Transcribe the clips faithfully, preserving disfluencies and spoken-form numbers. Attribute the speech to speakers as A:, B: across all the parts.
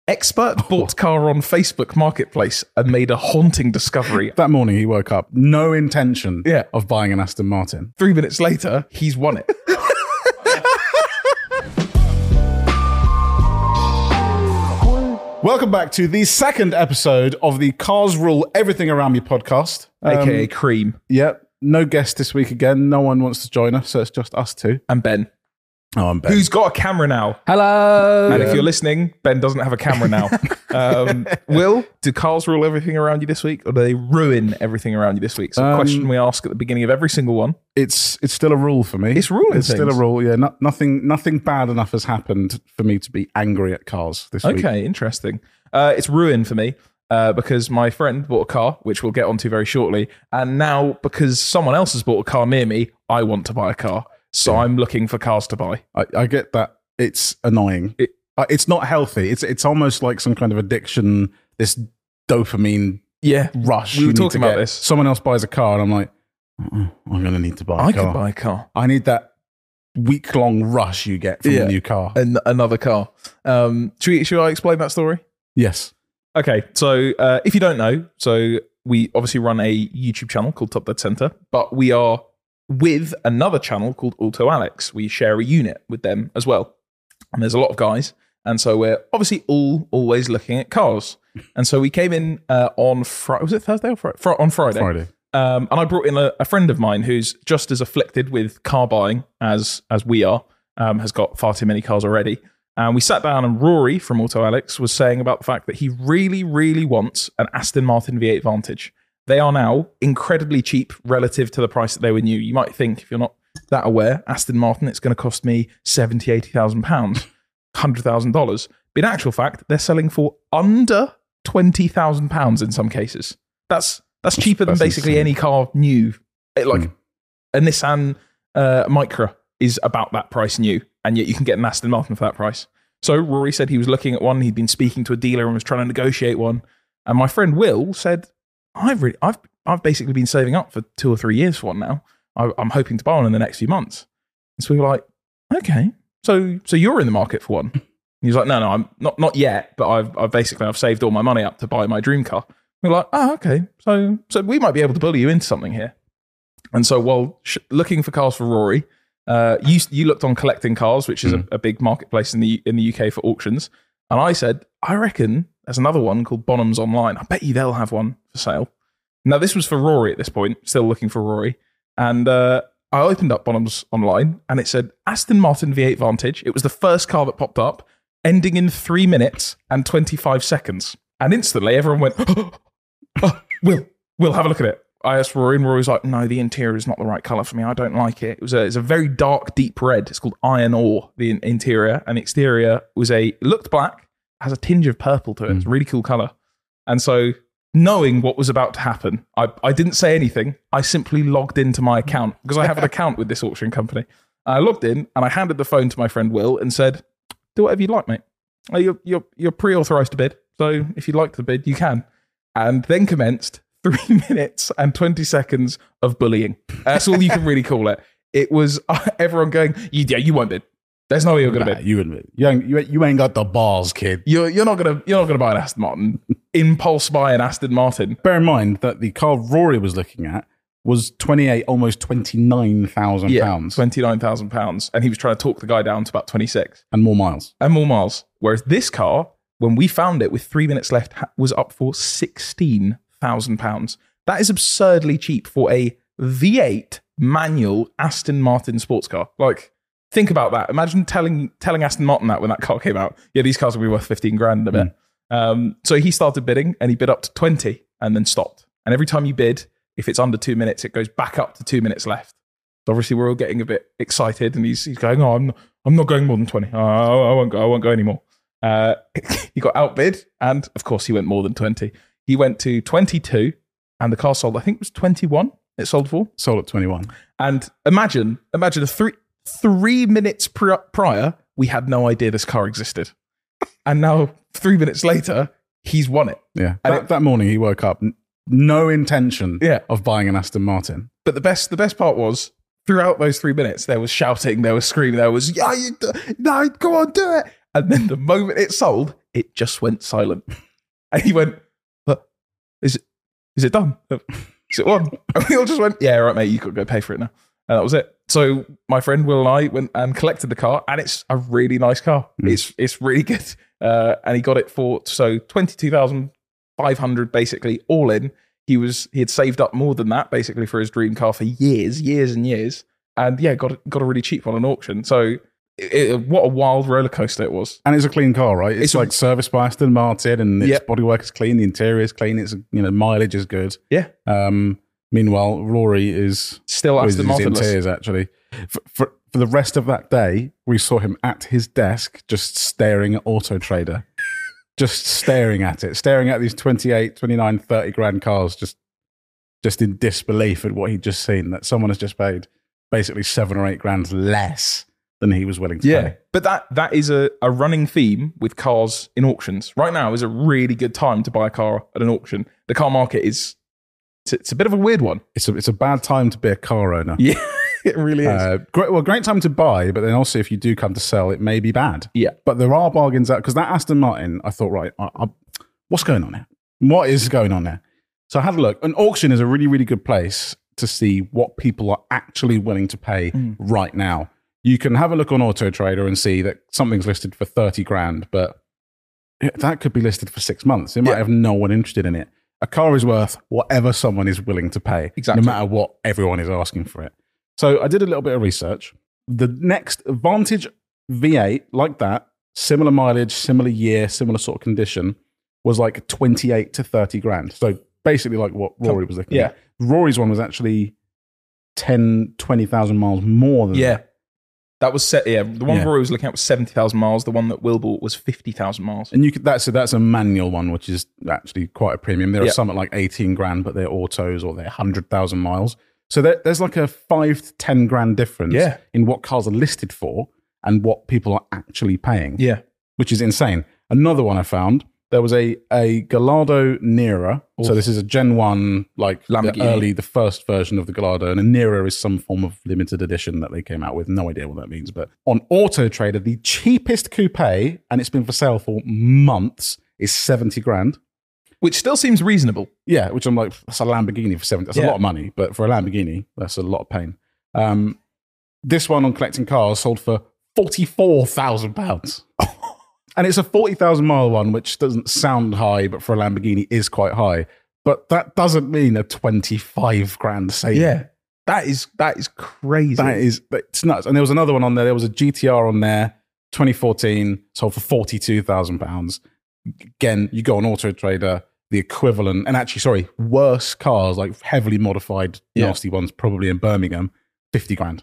A: Expert bought car on Facebook Marketplace and made a haunting discovery.
B: That morning he woke up, no intention
A: Yeah.
B: of buying an Aston Martin.
A: Three minutes later, he's won it.
B: Welcome back to the second episode of the Cars Rule Everything Around Me podcast.
A: A K A Cream.
B: Yep. No guest this week again. No one wants to join us, so it's just us two.
A: And Ben.
B: Oh, I'm Ben.
A: Who's got a camera now.
C: Hello.
A: And if you're listening, Ben doesn't have a camera now. um, Will, do cars rule everything around you this week, or do they ruin everything around you this week? So a
B: Um,
A: question we ask at the beginning of every single one.
B: It's it's still a rule for me.
A: It's ruling
B: It's still
A: things.
B: a rule. Yeah. No, nothing nothing bad enough has happened for me to be angry at cars this week.
A: Okay, interesting. Uh, it's ruin for me uh, because my friend bought a car, which we'll get onto very shortly. And now, because someone else has bought a car near me, I want to buy a car. So
B: Yeah.
A: I'm looking for cars to buy.
B: I, I get that. It's annoying.
A: It-
B: Uh, it's not healthy. It's it's almost like some kind of addiction. This dopamine
A: Yeah,
B: rush.
A: we
B: you
A: were
B: need
A: talking
B: to
A: about
B: get.
A: this.
B: Someone else buys a car, and I'm like, "Uh-uh, I'm going to need to buy a
A: I
B: car.
A: could buy a car.
B: I need that week long rush you get from
A: Yeah.
B: a new car.
A: An- another car. Um, should, we, should I explain that story?
B: Yes.
A: Okay, so uh, if you don't know, so we obviously run a YouTube channel called Top Dead Center, but we are with another channel called Auto Alex. We share a unit with them as well. And there's a lot of guys. And so we're obviously all always looking at cars. And so we came in uh, on Friday. Was it Thursday or Friday? Fri- on Friday.
B: Friday.
A: Um, and I brought in a, a friend of mine who's just as afflicted with car buying as as we are, um, has got far too many cars already. And we sat down, and Rory from Auto Alex was saying about the fact that he really, really wants an Aston Martin V eight Vantage. They are now incredibly cheap relative to the price that they were new. You might think, if you're not that aware, Aston Martin, it's going to cost me seventy thousand, eighty thousand pounds, one hundred thousand dollars. But in actual fact, they're selling for under twenty thousand pounds in some cases. That's that's cheaper than
B: That's
A: basically
B: insane.
A: any car new. It, like
B: Mm.
A: a Nissan uh, Micra is about that price new, and yet you can get an Aston Martin for that price. So Rory said he was looking at one. He'd been speaking to a dealer and was trying to negotiate one. And my friend Will said, "I've really, I've I've basically been saving up for two or three years for one now. I, I'm hoping to buy one in the next few months." And so we were like, "Okay, so so you're in the market for one?" And he was like, "No, no, I'm not not yet, but I've I've basically I've saved all my money up to buy my dream car." We were like, "Oh, okay, so so we might be able to bully you into something here." And so while sh- looking for cars for Rory, uh, you you looked on Collecting Cars, which is
B: Mm.
A: a, a big marketplace in the in the U K for auctions, and I said, "I reckon there's another one called Bonhams Online. I bet you they'll have one for sale." Now this was for Rory at this point, still looking for Rory, and uh, I opened up Bonhams Online, and it said Aston Martin V eight Vantage. It was the first car that popped up, ending in three minutes and twenty-five seconds, and instantly everyone went, "Oh, Will, Will, have a look at it." I asked Rory, and Rory was like, "No, the interior is not the right colour for me. I don't like it. It was a, it's a very dark, deep red. It's called iron ore, the in- interior, and the exterior was a, it looked black, has a tinge of purple to it. It's a really cool colour." And so, knowing what was about to happen, I, I didn't say anything. I simply logged into my account, because I have an account with this auction company. I logged in, and I handed the phone to my friend Will and said, "Do whatever you'd like, mate. Uh, You're, you're, you're pre-authorised to bid, so if you'd like to bid, you can." And then commenced three minutes and twenty seconds of bullying. That's all you can really call it. It was uh, everyone going, you, yeah, you won't bid. There's no way you're going to
B: Nah,
A: bid.
B: you wouldn't. You ain't, you, ain't, you ain't got the balls, kid.
A: You're, you're not going to you're not going to buy an Aston Martin. Impulse buy an Aston Martin.
B: Bear in mind that the car Rory was looking at was twenty-eight, almost twenty-nine thousand
A: Yeah,
B: pounds
A: twenty-nine thousand pounds. And he was trying to talk the guy down to about twenty-six
B: and more miles.
A: and more miles. Whereas this car, when we found it with three minutes left, ha- was up for sixteen thousand pounds. That is absurdly cheap for a V eight manual Aston Martin sports car. Like, think about that. Imagine telling telling Aston Martin that when that car came out. Yeah, these cars will be worth fifteen grand in a bit. Um, so he started bidding, and he bid up to twenty and then stopped. And every time you bid, if it's under two minutes, it goes back up to two minutes left. So obviously we're all getting a bit excited, and he's, he's going, "Oh, I'm not, I'm not going more than twenty. Oh, I, I won't go. I won't go anymore." Uh, he got outbid, and of course he went more than twenty. He went to twenty-two, and the car sold, I think it was twenty-one it sold for.
B: Sold at twenty-one.
A: And imagine, imagine a three, three minutes pr- prior, we had no idea this car existed. And now, three minutes later, he's won it.
B: Yeah.
A: And
B: That,
A: it-
B: that morning he woke up, n- no intention
A: Yeah.
B: of buying an Aston Martin.
A: But the best, the best part was, throughout those three minutes, there was shouting, there was screaming, there was, "Yeah, you, do- no, go on, do it." And then the moment it sold, it just went silent. And he went, but is it, is it done? Is it on? And we all just went, yeah, right, mate, you could go pay for it now. And that was it. So my friend Will and I went and collected the car, and it's a really nice car. Mm. It's it's really good. Uh, and he got it for, so twenty-two thousand five hundred basically all in. He was he had saved up more than that basically for his dream car for years, years and years. And yeah, got got a really cheap one on auction. So it, it, what a wild roller coaster it was.
B: And it's a clean car, right? It's, it's like a, serviced by Aston Martin, and its yep. bodywork is clean, the interior is clean, its you know mileage is good.
A: Yeah.
B: Um, meanwhile, Rory is
A: still Aston Martin.
B: In tears, actually. For, for for the rest of that day, we saw him at his desk, just staring at Auto Trader, just staring at it, staring at these twenty-eight, twenty-nine, thirty grand cars, just just in disbelief at what he'd just seen. That someone has just paid basically seven or eight grand less than he was willing to
A: yeah,
B: pay.
A: But that that is a, a running theme with cars in auctions. Right now is a really good time to buy a car at an auction. The car market is, it's, it's a bit of a weird one.
B: It's a, it's a bad time to be a car owner.
A: Yeah, it really is.
B: Uh, great, well, great time to buy, but then also if you do come to sell, it may be bad.
A: Yeah.
B: But there are bargains out, because that Aston Martin, I thought, right, I, I, what's going on here? What is going on there? So I had a look. An auction is a really, really good place to see what people are actually willing to pay mm. right now. You can have a look on Auto Trader and see that something's listed for thirty grand, but that could be listed for six months. It might yeah. have no one interested in it. A car is worth whatever someone is willing to pay,
A: exactly.
B: no matter what everyone is asking for it. So I did a little bit of research. The next Vantage V eight, like that, similar mileage, similar year, similar sort of condition, was like twenty-eight to thirty grand. So basically like what Rory was looking
A: yeah.
B: at. Rory's one was actually ten, twenty thousand miles more than
A: yeah.
B: that.
A: That was set. Yeah, the one
B: Yeah.
A: Rory was looking at was seventy thousand miles. The one that Will bought was fifty thousand miles.
B: And you could, that's a, that's a manual one, which is actually quite a premium. There are
A: Yeah.
B: some at like eighteen grand, but they're autos or they're one hundred thousand miles. So there, there's like a five to ten grand difference
A: Yeah.
B: in what cars are listed for and what people are actually paying,
A: Yeah,
B: which is insane. Another one I found, there was a, a Gallardo Nera. So this is a Gen one, like the
A: Lamborghini.
B: early, the first version of the Gallardo. And a Nera is some form of limited edition that they came out with. No idea what that means. But on Auto Trader, the cheapest coupe, and it's been for sale for months, is seventy grand.
A: which still seems reasonable.
B: Yeah, which I'm like, that's a Lamborghini for seventy. That's
A: Yeah.
B: a lot of money, but for a Lamborghini, that's a lot of pain. Um, this one on Collecting Cars sold for forty-four thousand pounds. And it's a forty thousand mile one, which doesn't sound high, but for a Lamborghini is quite high. But that doesn't mean a twenty-five grand saving.
A: Yeah, that is that is crazy.
B: That is, it's nuts. And there was another one on there. There was a G T R on there, twenty fourteen, sold for forty-two thousand pounds. Again, you go on Auto Trader, the equivalent, and actually, sorry, worse cars, like heavily modified,
A: Yeah.
B: nasty ones, probably in Birmingham, fifty grand.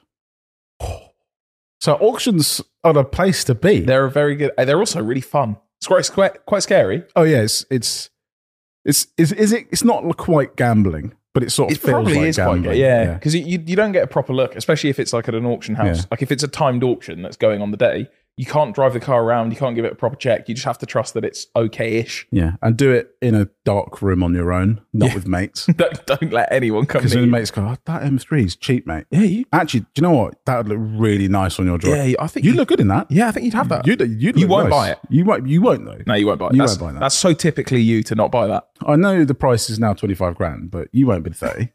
B: So auctions are the place to be.
A: They're very good. They're also really fun. It's quite quite, quite scary.
B: Oh yeah, it's it's it's is is it? It's not quite gambling, but it sort of
A: It
B: feels
A: probably
B: like
A: is
B: gambling.
A: quite good. Yeah, because you you don't get a proper look, especially if it's like at an auction house.
B: Yeah.
A: Like if it's a timed auction that's going on the day, you can't drive the car around. You can't give it a proper check. You just have to trust that it's okay-ish.
B: yeah, and do it in a dark room on your own, not
A: Yeah.
B: with mates.
A: don't, don't let anyone come
B: Because
A: near
B: then
A: you.
B: mates go, oh, that M three is cheap, mate.
A: Yeah, you,
B: Actually, do you know what? That would look really nice on your drive.
A: yeah, I think
B: You look good in that.
A: Yeah, I think you'd have that.
B: You'd, you'd
A: You
B: look
A: won't
B: nice.
A: buy it.
B: You won't. You won't though.
A: No, you won't buy it.
B: You
A: That's,
B: won't buy that.
A: That's so typically you to not buy that.
B: I know the price is now twenty-five grand, but you won't bid thirty.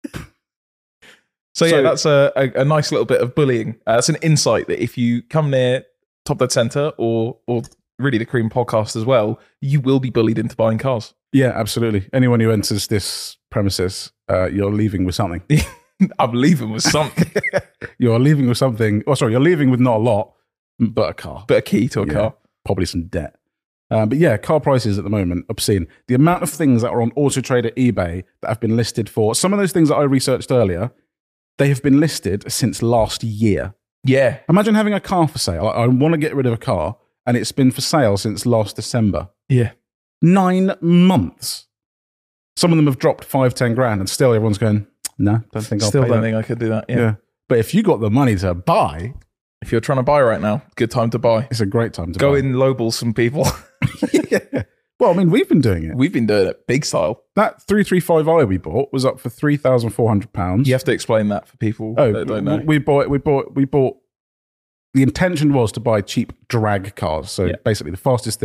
A: So,
B: So-
A: yeah, that's a, a, a nice little bit of bullying. Uh, that's an insight that if you come near Top Dead Centre or or really the Cream podcast as well, you will be bullied into buying cars.
B: Yeah, absolutely. Anyone who enters this premises, uh, you're leaving with something.
A: I'm leaving with something,
B: You're leaving with something. Oh, sorry, you're leaving with not a lot, but a car.
A: but a key to a
B: Yeah.
A: car.
B: Probably some debt. Uh, but yeah, car prices at the moment, obscene. The amount of things that are on Auto Trader, eBay that have been listed for, some of those things that I researched earlier, they have been listed since last year.
A: Yeah,
B: Imagine having a car for sale. I, I want to get rid of a car, and it's been for sale since last December.
A: yeah.
B: Nine months. Some of them have dropped five, ten grand, and still everyone's going, no, don't think I'll
A: Still
B: pay
A: don't
B: that.
A: think I could do that. Yeah.
B: Yeah. But if you got the money to buy,
A: If you're trying to buy right now, good time to buy.
B: it's a great time to
A: Go
B: buy.
A: in lowball some people.
B: Yeah. Well, I mean, we've been doing it.
A: We've been doing it big style.
B: That three thirty-five i we bought was up for three thousand four hundred pounds.
A: You have to explain that for people
B: Oh,
A: that don't know.
B: we bought, we bought, we bought. The intention was to buy cheap drag cars. So
A: Yeah.
B: basically, the fastest thing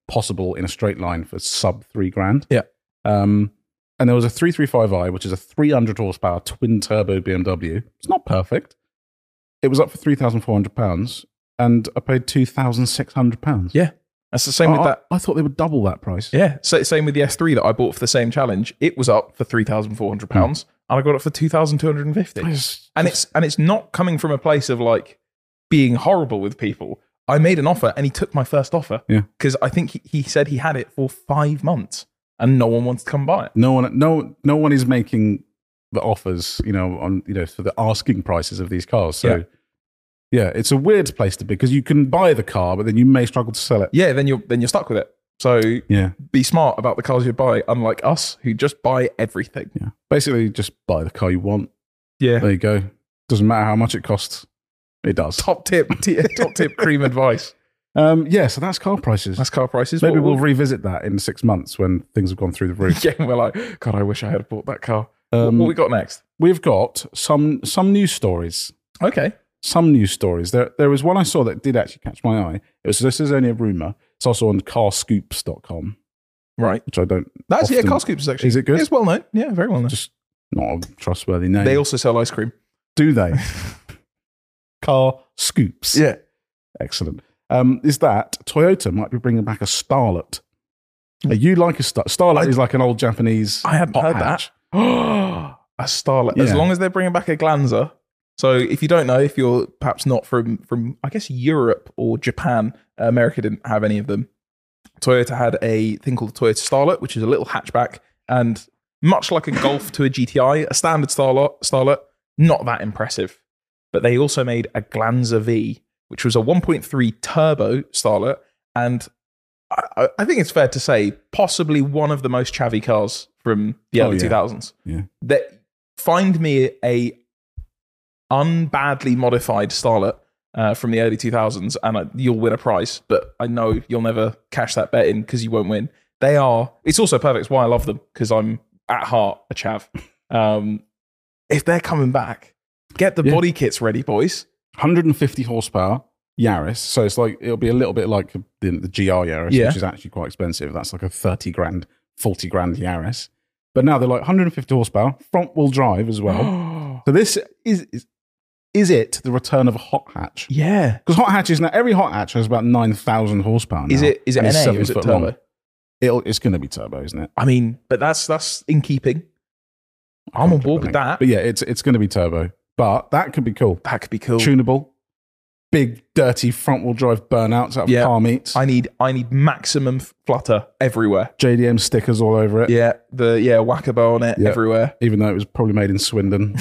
B: possible in a straight line for sub three grand.
A: Yeah.
B: Um, and there was a three thirty-five i, which is a three hundred horsepower twin turbo B M W. It's not perfect. It was up for three thousand four hundred pounds, and I paid two thousand six hundred pounds.
A: Yeah. That's the same
B: I,
A: with that.
B: I, I thought they would double that price.
A: Yeah. So, same with the S three that I bought for the same challenge. It was up for three thousand four hundred pounds, mm. and I got it for two thousand two hundred fifty.
B: Just,
A: and it's and it's not coming from a place of like being horrible with people. I made an offer, and he took my first offer.
B: Yeah.
A: Because I think he, he said he had it for five months, and no one wants to come buy it.
B: No one, no, no one is making the offers, you know, on you know for the asking prices of these cars. So. Yeah. Yeah, it's a weird place to be because you can buy the car, but then you may struggle to sell it.
A: Yeah, then you're then you're stuck with it. So
B: yeah,
A: be smart about the cars you buy, unlike us who just buy everything.
B: Yeah, basically just buy the car you want.
A: Yeah,
B: there you go. Doesn't matter how much it costs. It does.
A: Top tip, t- top tip, cream advice.
B: Um, yeah, so that's car prices.
A: That's car prices.
B: Maybe
A: what,
B: we'll
A: what?
B: revisit that in six months when things have gone through the roof.
A: Yeah, we're like, God, I wish I had bought that car.
B: Um,
A: what, what we got next?
B: We've got some some news stories.
A: Okay.
B: Some news stories. There, there was one I saw that did actually catch my eye. It was this is only a rumor. It's also on car scoops dot com.
A: Right.
B: Which I don't.
A: That's
B: often,
A: yeah. Car Scoops is actually.
B: Is it good?
A: It's well known. Yeah, very well known.
B: Just not a trustworthy name.
A: They also sell ice cream.
B: Do they? Car Scoops.
A: Yeah.
B: Excellent. Um, is that Toyota might be bringing back a Starlet? Uh, you like a Star- Starlet? I, is like an old Japanese.
A: I hadn't heard
B: hatch.
A: that. A Starlet.
B: Yeah.
A: As long as they're bringing back a Glanzer. So if you don't know, if you're perhaps not from, from I guess, Europe or Japan, uh, America didn't have any of them. Toyota had a thing called the Toyota Starlet, which is a little hatchback. And much like a Golf to a G T I, a standard Starlet, Starlet, not that impressive. But they also made a Glanzer V, which was a one point three turbo Starlet. And I, I think it's fair to say, possibly one of the most chavvy cars from the early
B: oh, yeah.
A: two thousands.
B: Yeah.
A: That, find me a unbadly modified Starlet uh, from the early two thousands and uh, you'll win a prize, but I know you'll never cash that bet in because you won't win. They are, it's also perfect. It's why I love them, because I'm at heart a chav. Um, if they're coming back, get the
B: yeah.
A: body kits ready, boys.
B: one hundred fifty horsepower Yaris. So it's like, it'll be a little bit like the, the G R Yaris,
A: yeah.
B: which is actually quite expensive. That's like a thirty grand, forty grand Yaris. But now they're like one hundred fifty horsepower, front wheel drive as well. So this is, is is it the return of a hot hatch?
A: Yeah,
B: because hot hatches now every hot hatch has about nine thousand horsepower. Now,
A: is it is it N A or is it turbo?
B: Long. It'll, it's going to be turbo, isn't it?
A: I mean, but that's that's in keeping. I'm on board with that.
B: But yeah, it's it's going to be turbo. But that could be cool.
A: That could be cool.
B: Tunable, big dirty front wheel drive burnouts out of
A: yeah.
B: car meets.
A: I need I need maximum flutter everywhere.
B: J D M stickers all over it.
A: Yeah, the yeah Wackabow on it
B: yeah.
A: everywhere.
B: Even though it was probably made in Swindon.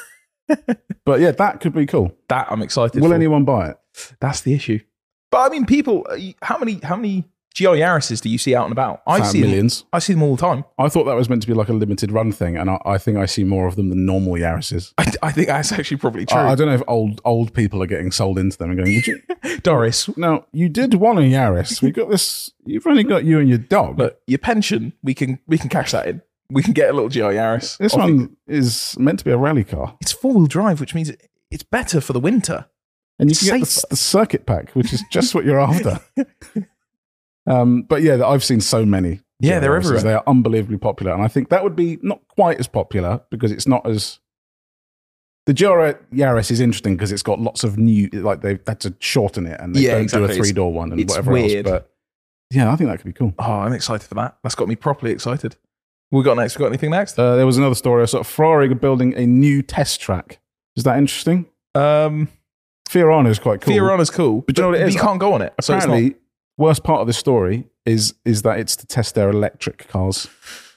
B: But yeah, that could be cool.
A: That I'm excited
B: Will
A: for.
B: anyone buy it?
A: That's the issue. But I mean, people, how many how many G R Yaris's do you see out and about? I
B: Fat
A: see
B: millions.
A: Them, I see them all the time.
B: I thought that was meant to be like a limited run thing, and I, I think I see more of them than normal Yaris's.
A: I, I think that's actually probably true.
B: I, I don't know if old old people are getting sold into them and going, Would you?
A: Doris.
B: No, you did want a Yaris. We got this. You've only got you and your dog.
A: But your pension, we can we can cash that in. We can get a little G R Yaris.
B: This one is meant to be a rally car.
A: It's four wheel drive, which means it's better for the winter.
B: And you can get the, the circuit pack, which is just what you're after. um, but yeah, I've seen so many.
A: Yeah, they're everywhere.
B: They are unbelievably popular. And I think that would be not quite as popular because it's not as... The G R Yaris is interesting because it's got lots of new... Like, they've had to shorten it and they
A: yeah,
B: don't
A: exactly.
B: do a three-door one and
A: it's
B: whatever
A: weird.
B: else. But yeah, I think that could be cool.
A: Oh, I'm excited for that. That's got me properly excited. What we got next? We got anything next?
B: Uh, there was another story. I saw Ferrari building a new test track. Is that interesting?
A: Um,
B: Fiorano is quite cool.
A: Fiorano's cool, but,
B: but you know what it is?
A: You can't go on it.
B: Apparently,
A: so
B: worst part of this story is is that it's to test their electric cars.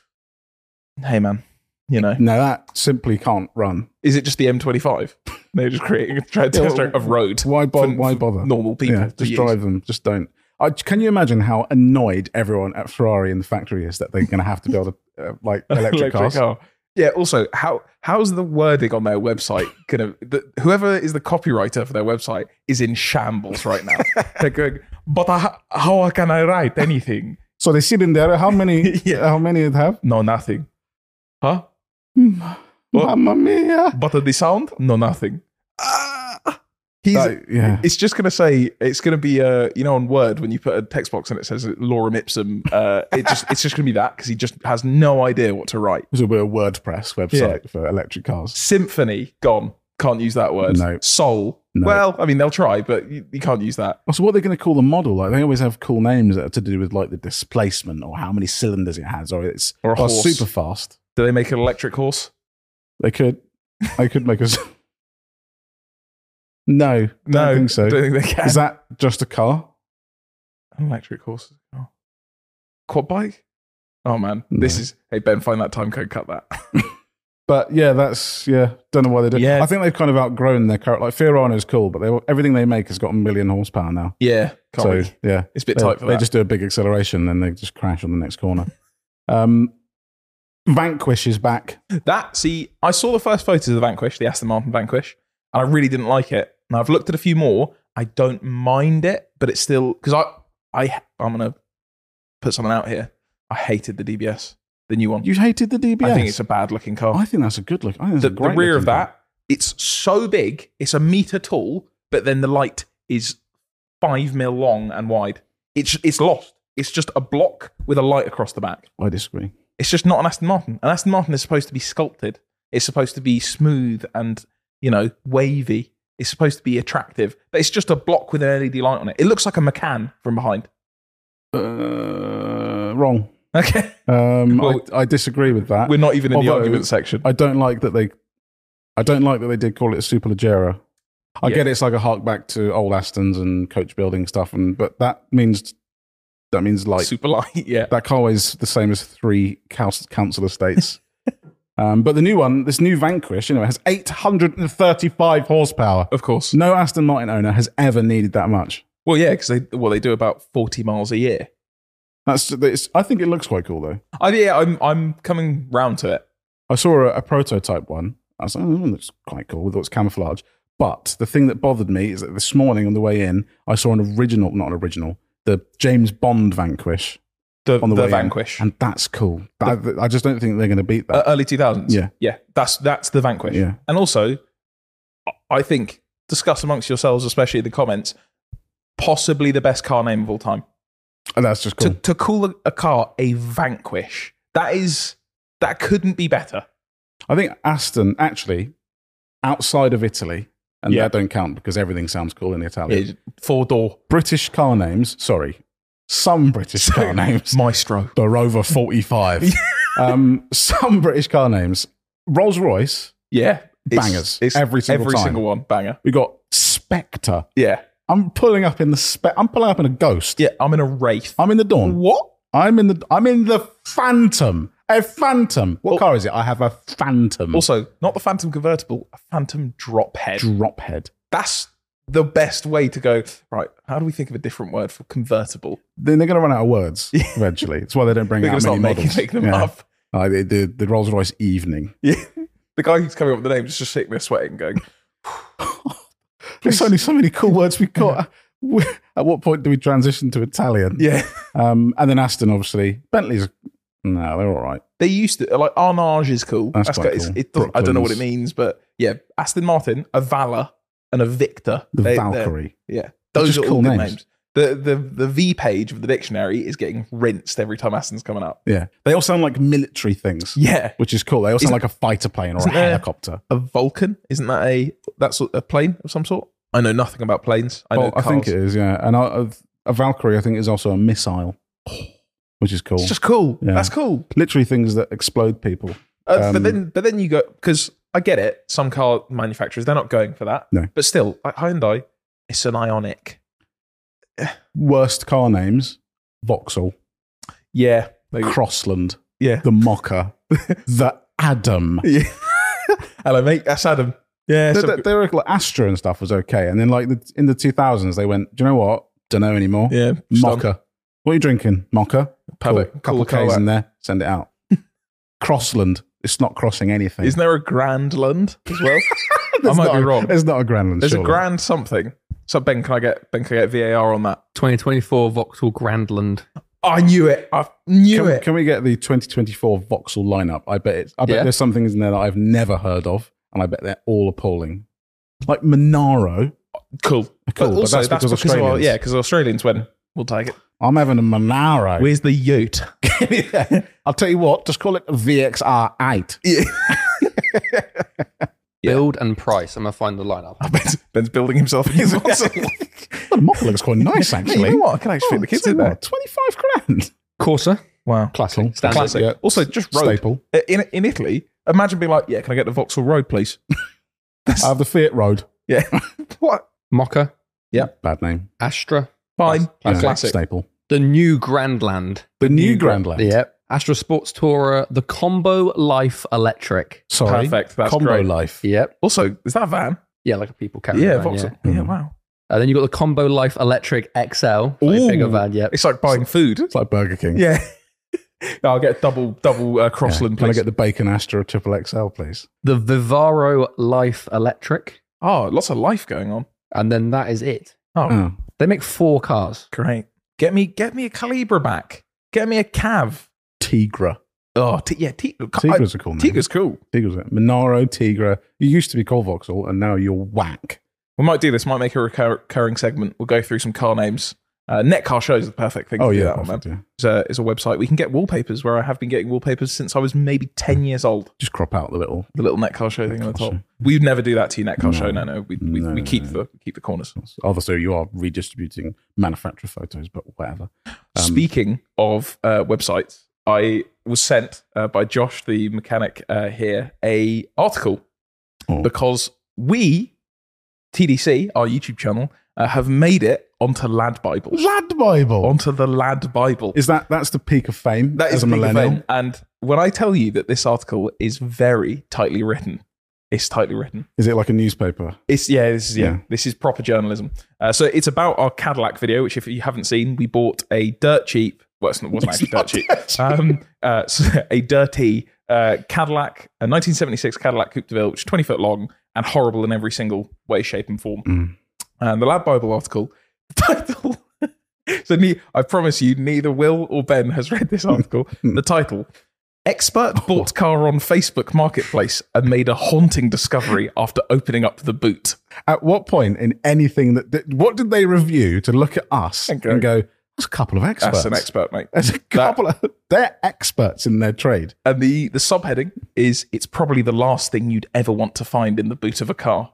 A: Hey, man, you know.
B: No, that simply can't run.
A: Is it just the M twenty-five? They're just creating a test
B: yeah,
A: track of road.
B: Why, bo-
A: for,
B: why
A: for
B: bother?
A: Normal people.
B: Yeah, just drive them. Just don't. I, can you imagine how annoyed everyone at Ferrari in the factory is that they're going to have to build a uh, like electric,
A: electric
B: cars?
A: Car. Yeah. Also, how how's the wording on their website going to? Whoever is the copywriter for their website is in shambles right now. They're going, but I, how can I write anything?
B: So they sit in there. How many?
A: yeah.
B: How many it have?
A: No, nothing. Huh?
B: Mamma mia!
A: But the sound? No, nothing. Ah! He's,
B: That- yeah.
A: It's just going to say, it's going to be, uh, you know, on Word, when you put a text box and it says lorem ipsum, uh, it just, it's just going to be that because he just has no idea what to write.
B: This will be a WordPress website for electric cars.
A: Symphony, gone. Can't use that word.
B: No.
A: Soul.
B: No.
A: Well, I mean, they'll try, but you, you can't use that.
B: So what are they going to call the model? Like they always have cool names that are to do with like the displacement or how many cylinders it has, or it's
A: Or a
B: or
A: horse.
B: super fast.
A: Do they make an electric horse?
B: They could, they could make us. No,
A: No,
B: don't think so.
A: I don't think they can.
B: Is that just a car?
A: An electric horse? Oh. Quad bike? Oh man,
B: No.
A: this is. Hey Ben, find that time code. Cut that.
B: But yeah, that's yeah. Don't know why they do.
A: Yeah.
B: I think they've kind of outgrown their car. Like Fiorano is cool, but they everything they make has got a million horsepower now.
A: yeah, can't
B: so
A: we?
B: yeah,
A: It's a bit
B: they,
A: tight for
B: they
A: that.
B: just do a big acceleration, and they just crash on the next corner. um, Vanquish is back.
A: That, see, I saw the first photos of the Vanquish, the Aston Martin Vanquish, and I really didn't like it. Now I've looked at a few more. I don't mind it, but it's still because I, I, I'm gonna put something out here. I hated the D B S, the new one.
B: You hated the D B S.
A: I think it's a bad looking car.
B: I think that's a good look. I think
A: the,
B: it's a
A: the
B: great
A: rear of
B: looking car.
A: that, it's so big. It's a meter tall, but then the light is five mil long and wide. It's it's lost. It's just a block with a light across the back.
B: I disagree.
A: It's just not an Aston Martin. An Aston Martin is supposed to be sculpted. It's supposed to be smooth and, you know, wavy. It's supposed to be attractive. But it's just a block with an L E D light on it. It looks like a Macan from behind.
B: Uh, wrong.
A: Okay.
B: Um,
A: Well,
B: I, I disagree with that.
A: We're not even in the
B: Although-
A: argument section.
B: I don't like that they. I don't like that they did call it a Superleggera. I
A: Yeah.
B: get it's like a hark back to old Astons and coach building stuff, and but that means that means like
A: Super light, yeah.
B: that car weighs the same as three council, council estates. um, but the new one, this new Vanquish, you know, it has eight hundred thirty-five horsepower.
A: Of course.
B: No Aston Martin owner has ever needed that much.
A: Well, yeah, because they well they do about forty miles a year.
B: That's. It's, I think it looks quite cool though.
A: I, yeah, I'm I'm coming round to it.
B: I saw a, a prototype one. I was like, oh, that looks quite cool with all its camouflage. But the thing that bothered me is that this morning on the way in, I saw an original, not an original, the James Bond Vanquish
A: The,
B: on the,
A: the
B: way
A: Vanquish,
B: in, and that's cool. I, I just don't think they're going to beat that.
A: uh, early two thousands.
B: Yeah.
A: yeah, that's that's the Vanquish.
B: Yeah.
A: And also, I think discuss amongst yourselves, especially in the comments, possibly the best car name of all time.
B: And that's just cool.
A: To to call a, a car a Vanquish, that is that couldn't be better.
B: I think Aston actually, outside of Italy, and
A: Yeah.
B: that don't count because everything sounds cool in Italian.
A: Four door
B: British car names. Sorry, some British car names.
A: Maestro.
B: The Rover forty-five. um, some British car names. Rolls Royce.
A: Yeah, it's-
B: Bangers.
A: It's
B: Every single
A: every
B: time.
A: single one banger.
B: We got Spectre.
A: Yeah,
B: I'm pulling up in the spe- I'm pulling up in a Ghost.
A: yeah. I'm in a Wraith.
B: I'm in the Dawn.
A: What?
B: I'm in the I'm in the Phantom. A Phantom. What
A: Well-
B: car is it? I have a Phantom.
A: Also, not the Phantom convertible, a Phantom drop head.
B: Drop head.
A: That's the best way to go. Right, how do we think of a different word for convertible?
B: Then they're going to run out of words eventually. That's why they don't bring
A: They're
B: out
A: going to
B: many
A: start making,
B: models.
A: making them
B: Yeah.
A: up.
B: Uh, the, the, the Rolls Royce Evening.
A: Yeah. The guy who's coming up with the names is just sitting there sweating, going,
B: There's only so many cool words we've got. At what point do we transition to Italian?
A: yeah.
B: Um, and then Aston, obviously. Bentley's, no, they're all right.
A: They used to, like, Arnage is cool.
B: That's
A: That's
B: quite
A: good. It's-
B: cool.
A: It doesn't, I don't know what it
B: Brooklands.
A: means, but yeah, Aston Martin, a Valor, and a Victor.
B: The
A: They- they're-
B: Valkyrie.
A: Yeah.
B: They're
A: Those
B: just
A: are
B: cool
A: all good
B: names.
A: names. The, the, the V page of the dictionary is getting rinsed every time Aston's coming up.
B: Yeah. They all sound like military things,
A: Yeah.
B: which is cool. They all sound
A: Isn't-
B: like a fighter plane or a
A: isn't there-
B: helicopter.
A: A Vulcan? Isn't that a, that's a plane of some sort? I know nothing about planes. I know
B: Well, I think
A: cars.
B: it is, yeah. And a, a Valkyrie, I think, is also a missile, which is cool.
A: It's just cool.
B: Yeah.
A: That's cool.
B: Literally things that explode people.
A: Uh,
B: Um,
A: but then, but then you go because I get it. Some car manufacturers they're not going for that.
B: No.
A: But still, like Hyundai, it's an Ioniq.
B: Worst car names: Vauxhall,
A: Yeah, they,
B: Crossland,
A: yeah,
B: the Mocha, the Adam.
A: yeah. Hello, mate. That's Adam. Yeah,
B: They,
A: some-
B: they, they were like Astra and stuff was okay, and then like the, in the two thousands, they went, "Do you know what? Don't know anymore."
A: yeah. just on-
B: Mocha. What are you drinking? Mocha. Cool.
A: Perfect.
B: Couple
A: Cool
B: of K's
A: colour.
B: in there. Send it out. Crossland. It's not crossing anything.
A: Isn't there a Grandland as well? I
B: There's
A: might
B: not
A: be
B: a-
A: wrong.
B: There's not a Grandland.
A: There's
B: surely.
A: a Grand something. So Ben, can I get Ben? Can I get V A R on that?
C: twenty twenty-four Vauxhall Grandland.
A: I knew it. I knew
B: Can,
A: it.
B: can we get the twenty twenty-four Vauxhall lineup? I bet it's. I bet
C: Yeah.
B: there's some things in there that I've never heard of, and I bet they're all appalling. Like Monaro.
A: Cool.
B: Cool,
A: But
B: but
A: also,
B: that's
A: that's,
B: because
A: because of our,
B: Australians.
A: yeah, because Australians went, we'll take it.
B: I'm having a Monaro.
A: Where's the ute?
B: Yeah. I'll tell you what, just call it a V X R eight.
A: Yeah.
C: Build and price. I'm going to find the lineup.
A: Ben's, Ben's building himself a new Vauxhall.
B: The model looks quite nice,
A: Hey,
B: actually.
A: you know what? I can actually fit the kids
B: tell
A: in
B: you
A: there.
B: what, twenty-five grand.
C: Corsa.
A: Wow.
C: Classic.
B: Cool.
C: Standard.
A: Classic.
B: Yeah.
A: Also, just road.
B: Staple.
A: Uh, In, in Italy, imagine being like, yeah, can I get the Vauxhall Road, please?
B: I have the Fiat Road.
A: Yeah. What?
C: Mocha.
B: Bad name.
C: Astra.
A: Fine.
B: Yeah,
A: Classic.
B: Staple.
C: The new Grandland.
B: The new
A: new
B: Grand Land.
C: Yep. Astra Sports Tourer. The Combo Life Electric.
B: Sorry.
A: Perfect. That's
B: Combo
A: great.
B: Life.
C: Yep.
A: Also, is that a van?
C: Yeah, like a people carrier.
A: Yeah,
C: van,
A: Vauxhall.
C: yeah.
A: Yeah,
B: Mm.
A: wow.
C: Uh, then you got the Combo Life Electric X L. Like a
A: Ooh.
C: bigger van. Yep.
A: It's like buying food.
B: It's like Burger King.
A: Yeah. I'll get double double uh,
B: Yeah.
A: Crossland,
B: Can I
A: please.
B: get the Bacon Astra Triple X L, please?
C: The Vivaro Life Electric.
A: Oh, lots of life going on.
C: And then that is it.
A: Oh,
B: Oh.
C: They make four cars.
A: great. Get me get me a Calibra back. Get me a Cav.
B: Tigra.
A: Oh, t- yeah. T-
B: Tigra's a cool name.
A: Tigra's cool.
B: Tigra's a Monaro, Tigra. You used to be called Vauxhall, and now you're whack.
A: We might do this. Might make a recur- recurring segment. We'll go through some car names. Uh, Netcar Shows is the perfect thing
B: Oh,
A: to do
B: yeah.
A: that on, man.
B: perfect, yeah.
A: It's a, it's a website. We can get wallpapers where I have been getting wallpapers since I was maybe ten years old.
B: Just crop out the little.
A: The little Netcar Show thing on the
B: Netcar
A: top.
B: Show.
A: We'd never do that to you, Netcar
B: No.
A: Show. No, no. We, we,
B: No,
A: we keep
B: no.
A: the keep the corners.
B: Obviously, you are redistributing manufacturer photos, but whatever. Um,
A: Speaking of uh, websites, I was sent uh, by Josh, the mechanic uh, here, a article
B: Oh.
A: because we, T D C, our YouTube channel, uh, have made it onto Lad Bible.
B: Lad Bible.
A: Onto the Lad Bible.
B: Is that that's the peak of fame?
A: That is
B: as a
A: a big
B: millennial?
A: event. And when I tell you that this article is very tightly written, it's tightly written.
B: Is it like a newspaper?
A: It's yeah, this is yeah,
B: Yeah.
A: this is proper journalism. Uh, so it's about our Cadillac video, which if you haven't seen, we bought a dirt cheap. Well, it wasn't actually dirt cheap. Um, uh, so a dirty uh, Cadillac, a nineteen seventy-six Cadillac Coupe de Ville, which is twenty foot long and horrible in every single way, shape, and form.
B: Mm.
A: And the Lad Bible article, the title. So ne- I promise you, neither Will or Ben has read this article. The title: Expert bought car on Facebook Marketplace and made a haunting discovery after opening up the boot.
B: At what point in anything that, that what did they review to look at us
A: And
B: and
A: go,
B: go, "That's a couple of experts."
A: That's an expert, mate.
B: There's a couple of they're experts in their trade.
A: And the, the subheading is, it's probably the last thing you'd ever want to find in the boot of a car.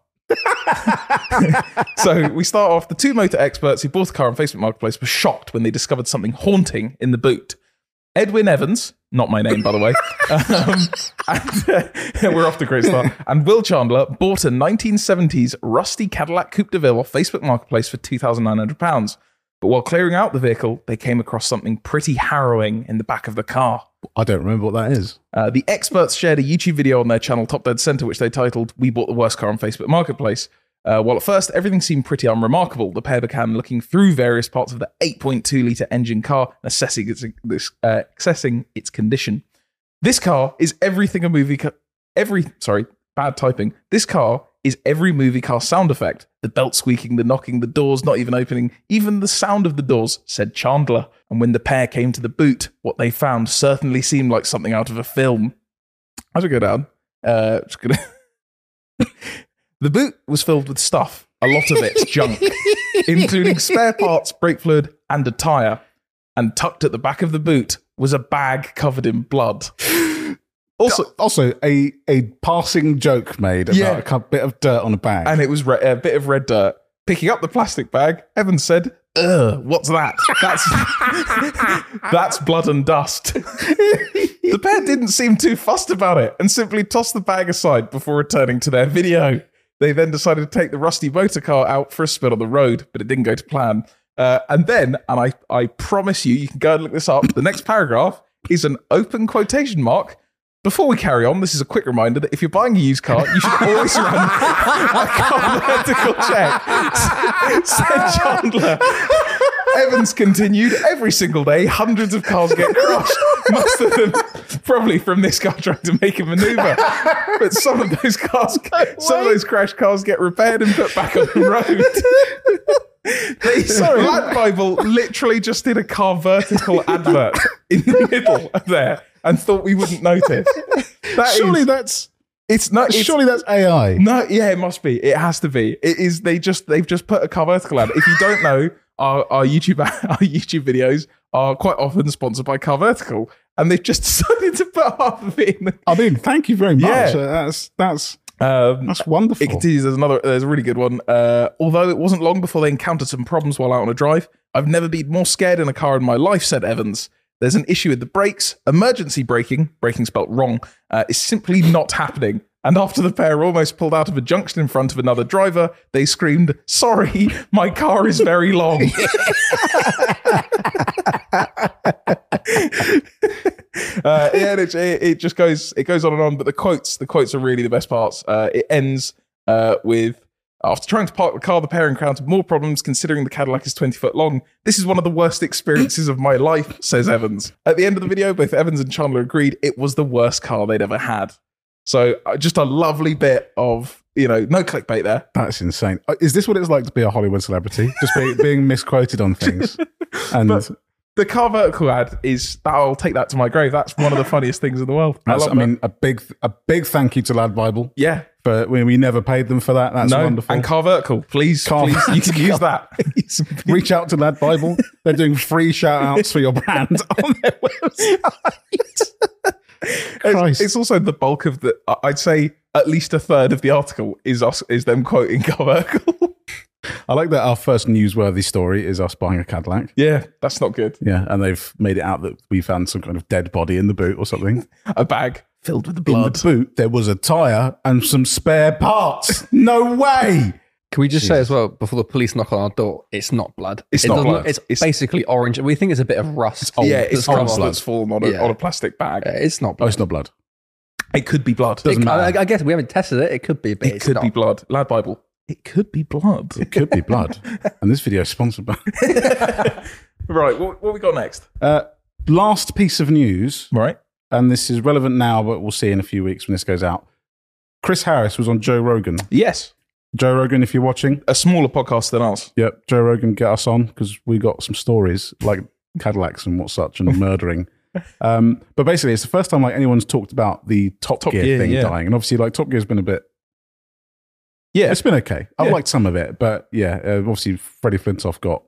A: So we start off, the two motor experts who bought a car on Facebook Marketplace were shocked when they discovered something haunting in the boot. Edwin Evans, not my name, by the way, um, and, uh, we're off to a great start, and Will Chandler bought a nineteen seventies rusty Cadillac Coupe de Ville off Facebook Marketplace for two thousand nine hundred pounds. But while clearing out the vehicle, they came across something pretty harrowing in the back of the car.
B: I don't remember what that is.
A: Uh, the experts shared a YouTube video on their channel, Top Dead Center, which they titled, "We Bought the Worst Car on Facebook Marketplace." Uh, while at first everything seemed pretty unremarkable, the pair began looking through various parts of the eight point two litre engine car and assessing its, this, uh, assessing its condition. This car is everything a movie car... Every... Sorry, bad typing. This car is every movie car sound effect. The belt squeaking, the knocking, the doors not even opening, even the sound of the doors, said Chandler. And when the pair came to the boot, what they found certainly seemed like something out of a film. As we go down, uh, just gonna... The boot was filled with stuff, a lot of it junk, including spare parts, brake fluid, and a tyre. And tucked at the back of the boot was a bag covered in blood. Also,
B: Also, a a passing joke made about
A: Yeah.
B: a cou- bit of dirt on a bag.
A: and it was re- a bit of red dirt. Picking up the plastic bag, Evans said, "Ugh, what's that? That's that's blood and dust." The pair didn't seem too fussed about it and simply tossed the bag aside before returning to their video. They then decided to take the rusty motor car out for a spin on the road, but it didn't go to plan. Uh, and then, and I, I promise you, you can go and look this up, the next paragraph is an open quotation mark. Before we carry on, this is a quick reminder that if you're buying a used car, you should always run a car vertical check, said Chandler. Evans continued, every single day, hundreds of cars get crushed. Most of them probably from this car trying to make a maneuver. But some of those cars, some of those crashed cars get repaired and put back on the road. They, sorry, Lad Bible literally just did a car vertical advert in the middle of there and thought we wouldn't notice. That
B: Surely
A: is
B: that's
A: It's not. It's,
B: Surely that's A I.
A: no, yeah, it must be. It has to be. It is. They just they've just put a car vertical ad. If you don't know, our our YouTube our YouTube videos are quite often sponsored by Car Vertical, and they've just decided to put half of it in. The,
B: I mean, thank you very much.
A: Yeah.
B: Uh, that's that's
A: um,
B: that's wonderful.
A: It continues. There's another. There's a really good one. Uh, although it wasn't long before they encountered some problems while out on a drive. I've never been more scared in a car in my life, said Evans. There's an issue with the brakes. Emergency braking, braking spelt wrong, uh, is simply not happening. And after the pair almost pulled out of a junction in front of another driver, they screamed, "Sorry, my car is very long." uh, yeah, and it, it just goes it goes on and on. But the quotes, the quotes are really the best parts. Uh, it ends uh, with, "After trying to park the car, the pair encountered more problems considering the Cadillac is twenty foot long. This is one of the worst experiences of my life," says Evans. At the end of the video, both Evans and Chandler agreed it was the worst car they'd ever had. So uh, just a lovely bit of, you know, no clickbait there.
B: That's insane. Uh, Is this what it's like to be a Hollywood celebrity? Just be, being misquoted on things. And
A: But the Car Vertical ad is, I'll take that to my grave. That's one of the funniest things in the world. I,
B: that's,
A: love
B: I mean, a big a big thank you to Lad Bible.
A: yeah.
B: For we, we never paid them for that. That's
A: No,
B: wonderful.
A: and Car Vertical, please,
B: Car
A: please, you can use that.
B: Reach out to Lad Bible. They're doing free shout outs for your brand on their website. Christ.
A: It's, it's also the bulk of the. I'd say at least a third of the article is us is them quoting Car Vertical.
B: I like that our first newsworthy story is us buying a Cadillac.
A: Yeah, that's not good.
B: Yeah, and they've made it out that we found some kind of dead body in the boot or something.
A: A bag filled with
B: In
A: blood.
B: the boot, there was a tyre and some spare parts. No way!
C: Can we just say as well, before the police knock on our door, it's not blood.
A: It's
C: It
A: not
C: doesn't-
A: blood.
C: It's,
A: It's-
C: basically orange. We think it's a bit of rust.
A: yeah,
C: that's
A: it's
C: come
A: rust
C: off.
A: that's fallen on a,
C: Yeah.
A: on a plastic bag.
C: Uh, It's not
B: Oh,
C: blood.
B: it's not blood.
A: It could be blood.
B: Doesn't
C: It- I,
B: matter.
C: I guess we haven't tested it. It could be, but
A: It
C: it's
A: could
C: not.
A: be blood. Lad Bible. It could be blood.
B: It could be blood. And this video is sponsored by...
A: Right, what, what we got next?
B: Uh, last piece of news,
A: Right.
B: and this is relevant now, but we'll see in a few weeks when this goes out. Chris Harris was on Joe Rogan.
A: Yes,
B: Joe Rogan, if you're watching,
A: a smaller podcast than us.
B: yep, Joe Rogan, get us on because we got some stories like Cadillacs and what such and murdering. Um, but basically, it's the first time like anyone's talked about the Top,
A: Top
B: Gear,
A: Gear,
B: thing
A: yeah.
B: dying, and obviously, like Top Gear's been a bit.
A: Yeah,
B: It's been okay. I've
A: Yeah.
B: liked some of it, but yeah, uh, obviously Freddie Flintoff got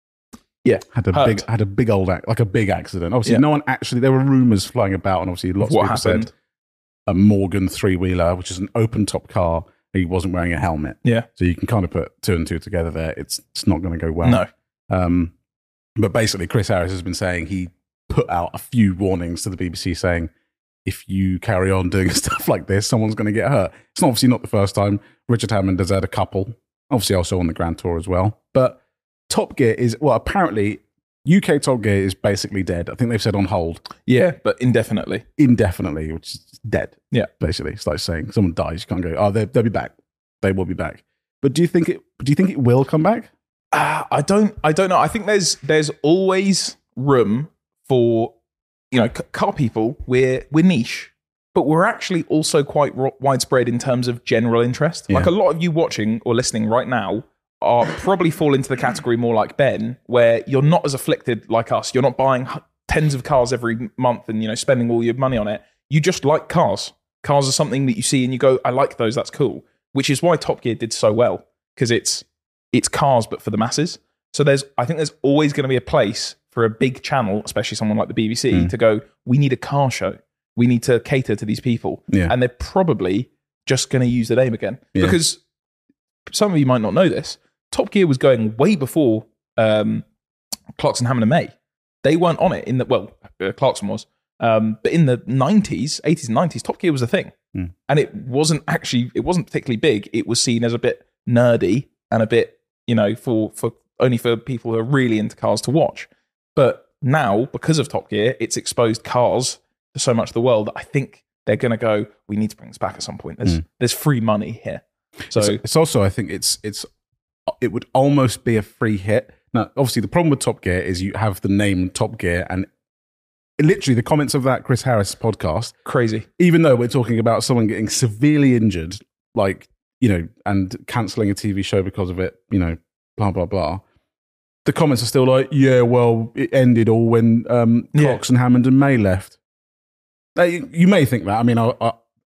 A: yeah.
B: had a
A: Hurt.
B: big had a big old ac- like a big accident. Obviously,
A: Yeah.
B: no one actually. There were rumors flying about, and obviously, lots
A: What
B: of people
A: happened?
B: said a Morgan three wheeler, which is an open top car. He wasn't wearing a helmet,
A: Yeah.
B: so you can kind of put two and two together. There, it's it's not going to go well.
A: No.
B: Um, but basically, Chris Harris has been saying he put out a few warnings to the B B C saying, if you carry on doing stuff like this, someone's going to get hurt. It's obviously not the first time. Richard Hammond has had a couple, obviously also on the Grand Tour as well. But Top Gear is, well, apparently U K Top Gear is basically dead. I think they've said on hold
A: Yeah, but indefinitely.
B: indefinitely, which is dead.
A: Yeah.
B: Basically, it's like saying someone dies, you can't go, oh, they- they'll be back. They will be back. But do you think it? Do you think it will come back?
A: Uh, I don't. I don't know. I think there's there's always room for, you know, c- car people. We're we're niche, but we're actually also quite ro- widespread in terms of general interest.
B: Yeah.
A: Like a lot of you watching or listening right now are probably fall into the category more like Ben, where you're not as afflicted like us. You're not buying h- tens of cars every month and, you know, spending all your money on it. You just like cars. Cars are something that you see and you go, I like those. That's cool. Which is why Top Gear did so well, because it's it's cars but for the masses. So there's I think there's always going to be a place for a big channel, especially someone like the B B C,
B: Mm.
A: to go, we need a car show. We need to cater to these people.
B: Yeah.
A: And they're probably just going to use the name again.
B: Yeah.
A: Because some of you might not know this, Top Gear was going way before um, Clarkson, Hammond and May. They weren't on it in the, well, uh, Clarkson was. Um, but in the nineties, eighties and nineties, Top Gear was a thing.
B: Mm.
A: And it wasn't actually, it wasn't particularly big. It was seen as a bit nerdy and a bit, you know, for, for only for people who are really into cars to watch. But now, because of Top Gear, it's exposed cars to so much of the world that I think they're going to go, we need to bring this back at some point. There's,
B: Mm.
A: there's free money here. So,
B: it's, it's also, I think it's it's it would almost be a free hit. Now, obviously, the problem with Top Gear is you have the name Top Gear, and literally the comments of that Chris Harris podcast,
A: crazy.
B: even though we're talking about someone getting severely injured, like, you know, and cancelling a T V show because of it, you know, blah, blah, blah. The comments are still like, yeah, well, it ended all when um,
A: Yeah.
B: Clarkson, Hammond and May left. Now, you, you may think that. I mean, I, I,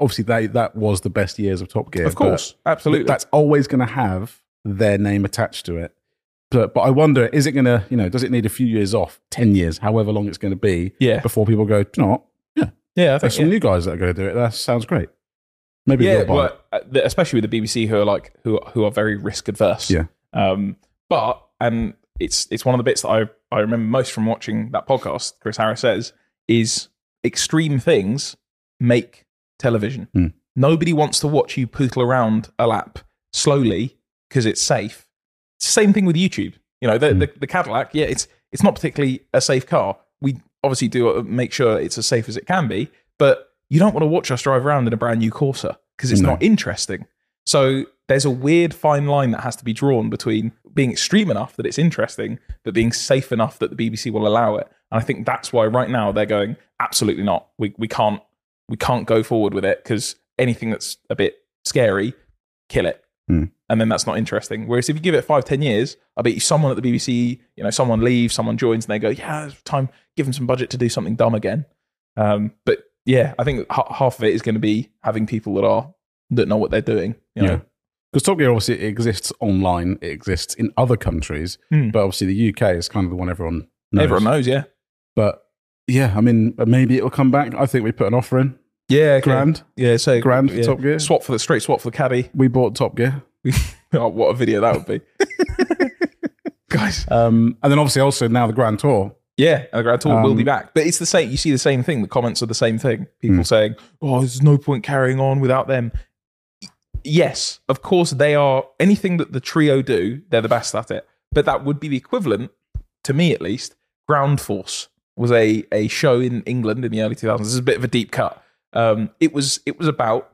B: obviously they, that was the best years of Top Gear.
A: Of course,
B: but
A: absolutely.
B: That's always going to have their name attached to it. But, but I wonder, is it going to, you know, does it need a few years off, ten years, however long it's going to be,
A: Yeah.
B: before people go, "Do you know what? Yeah,
A: yeah, I think
B: there's some
A: yeah.
B: new guys that are going to do it. That sounds great. Maybe
A: yeah,
B: we'll buy
A: well,
B: it."
A: uh, the- especially with the B B C who are like who who are very risk adverse.
B: Yeah.
A: Um, but and it's it's one of the bits that I I remember most from watching that podcast. Chris Harris says is extreme things make television.
B: Hmm.
A: Nobody wants to watch you poodle around a lap slowly because it's safe. Same thing with YouTube. You know, the,
B: Hmm.
A: the the Cadillac. Yeah, it's it's not particularly a safe car. We obviously do make sure it's as safe as it can be, but you don't want to watch us drive around in a brand new Corsa because it's
B: No.
A: not interesting. So there's a weird fine line that has to be drawn between being extreme enough that it's interesting, but being safe enough that the B B C will allow it. And I think that's why right now they're going, absolutely not. We we can't we can't go forward with it because anything that's a bit scary, kill it.
B: Hmm.
A: And then that's not interesting. Whereas if you give it five, ten years, I bet you someone at the B B C, you know, someone leaves, someone joins, and they go, yeah, it's time, give them some budget to do something dumb again. Um, but yeah, I think h- half of it is going to be having people that are that know what they're doing. You know?
B: Yeah. Because Top Gear obviously it exists online, it exists in other countries,
A: Hmm.
B: but obviously the U K is kind of the one everyone knows.
A: Everyone knows, yeah.
B: But yeah, I mean, maybe it will come back. I think we put an offer in.
A: Yeah, okay.
B: Grand.
A: Yeah, so
B: Grand for
A: yeah.
B: Top Gear.
A: Swap for the straight swap for the caddy.
B: We bought Top Gear.
A: Oh, what a video that would be, guys.
B: Um, and then obviously also now the Grand Tour.
A: Yeah, and the Grand Tour will
B: Um,
A: be back, but it's the same. You see the same thing. The comments are the same thing. People
B: Hmm.
A: saying, "Oh, there's no point carrying on without them." Yes, of course they are. Anything that the trio do, they're the best at it. But that would be the equivalent, to me at least. Ground Force was a a show in England in the early two thousands. This is a bit of a deep cut. Um, it was it was about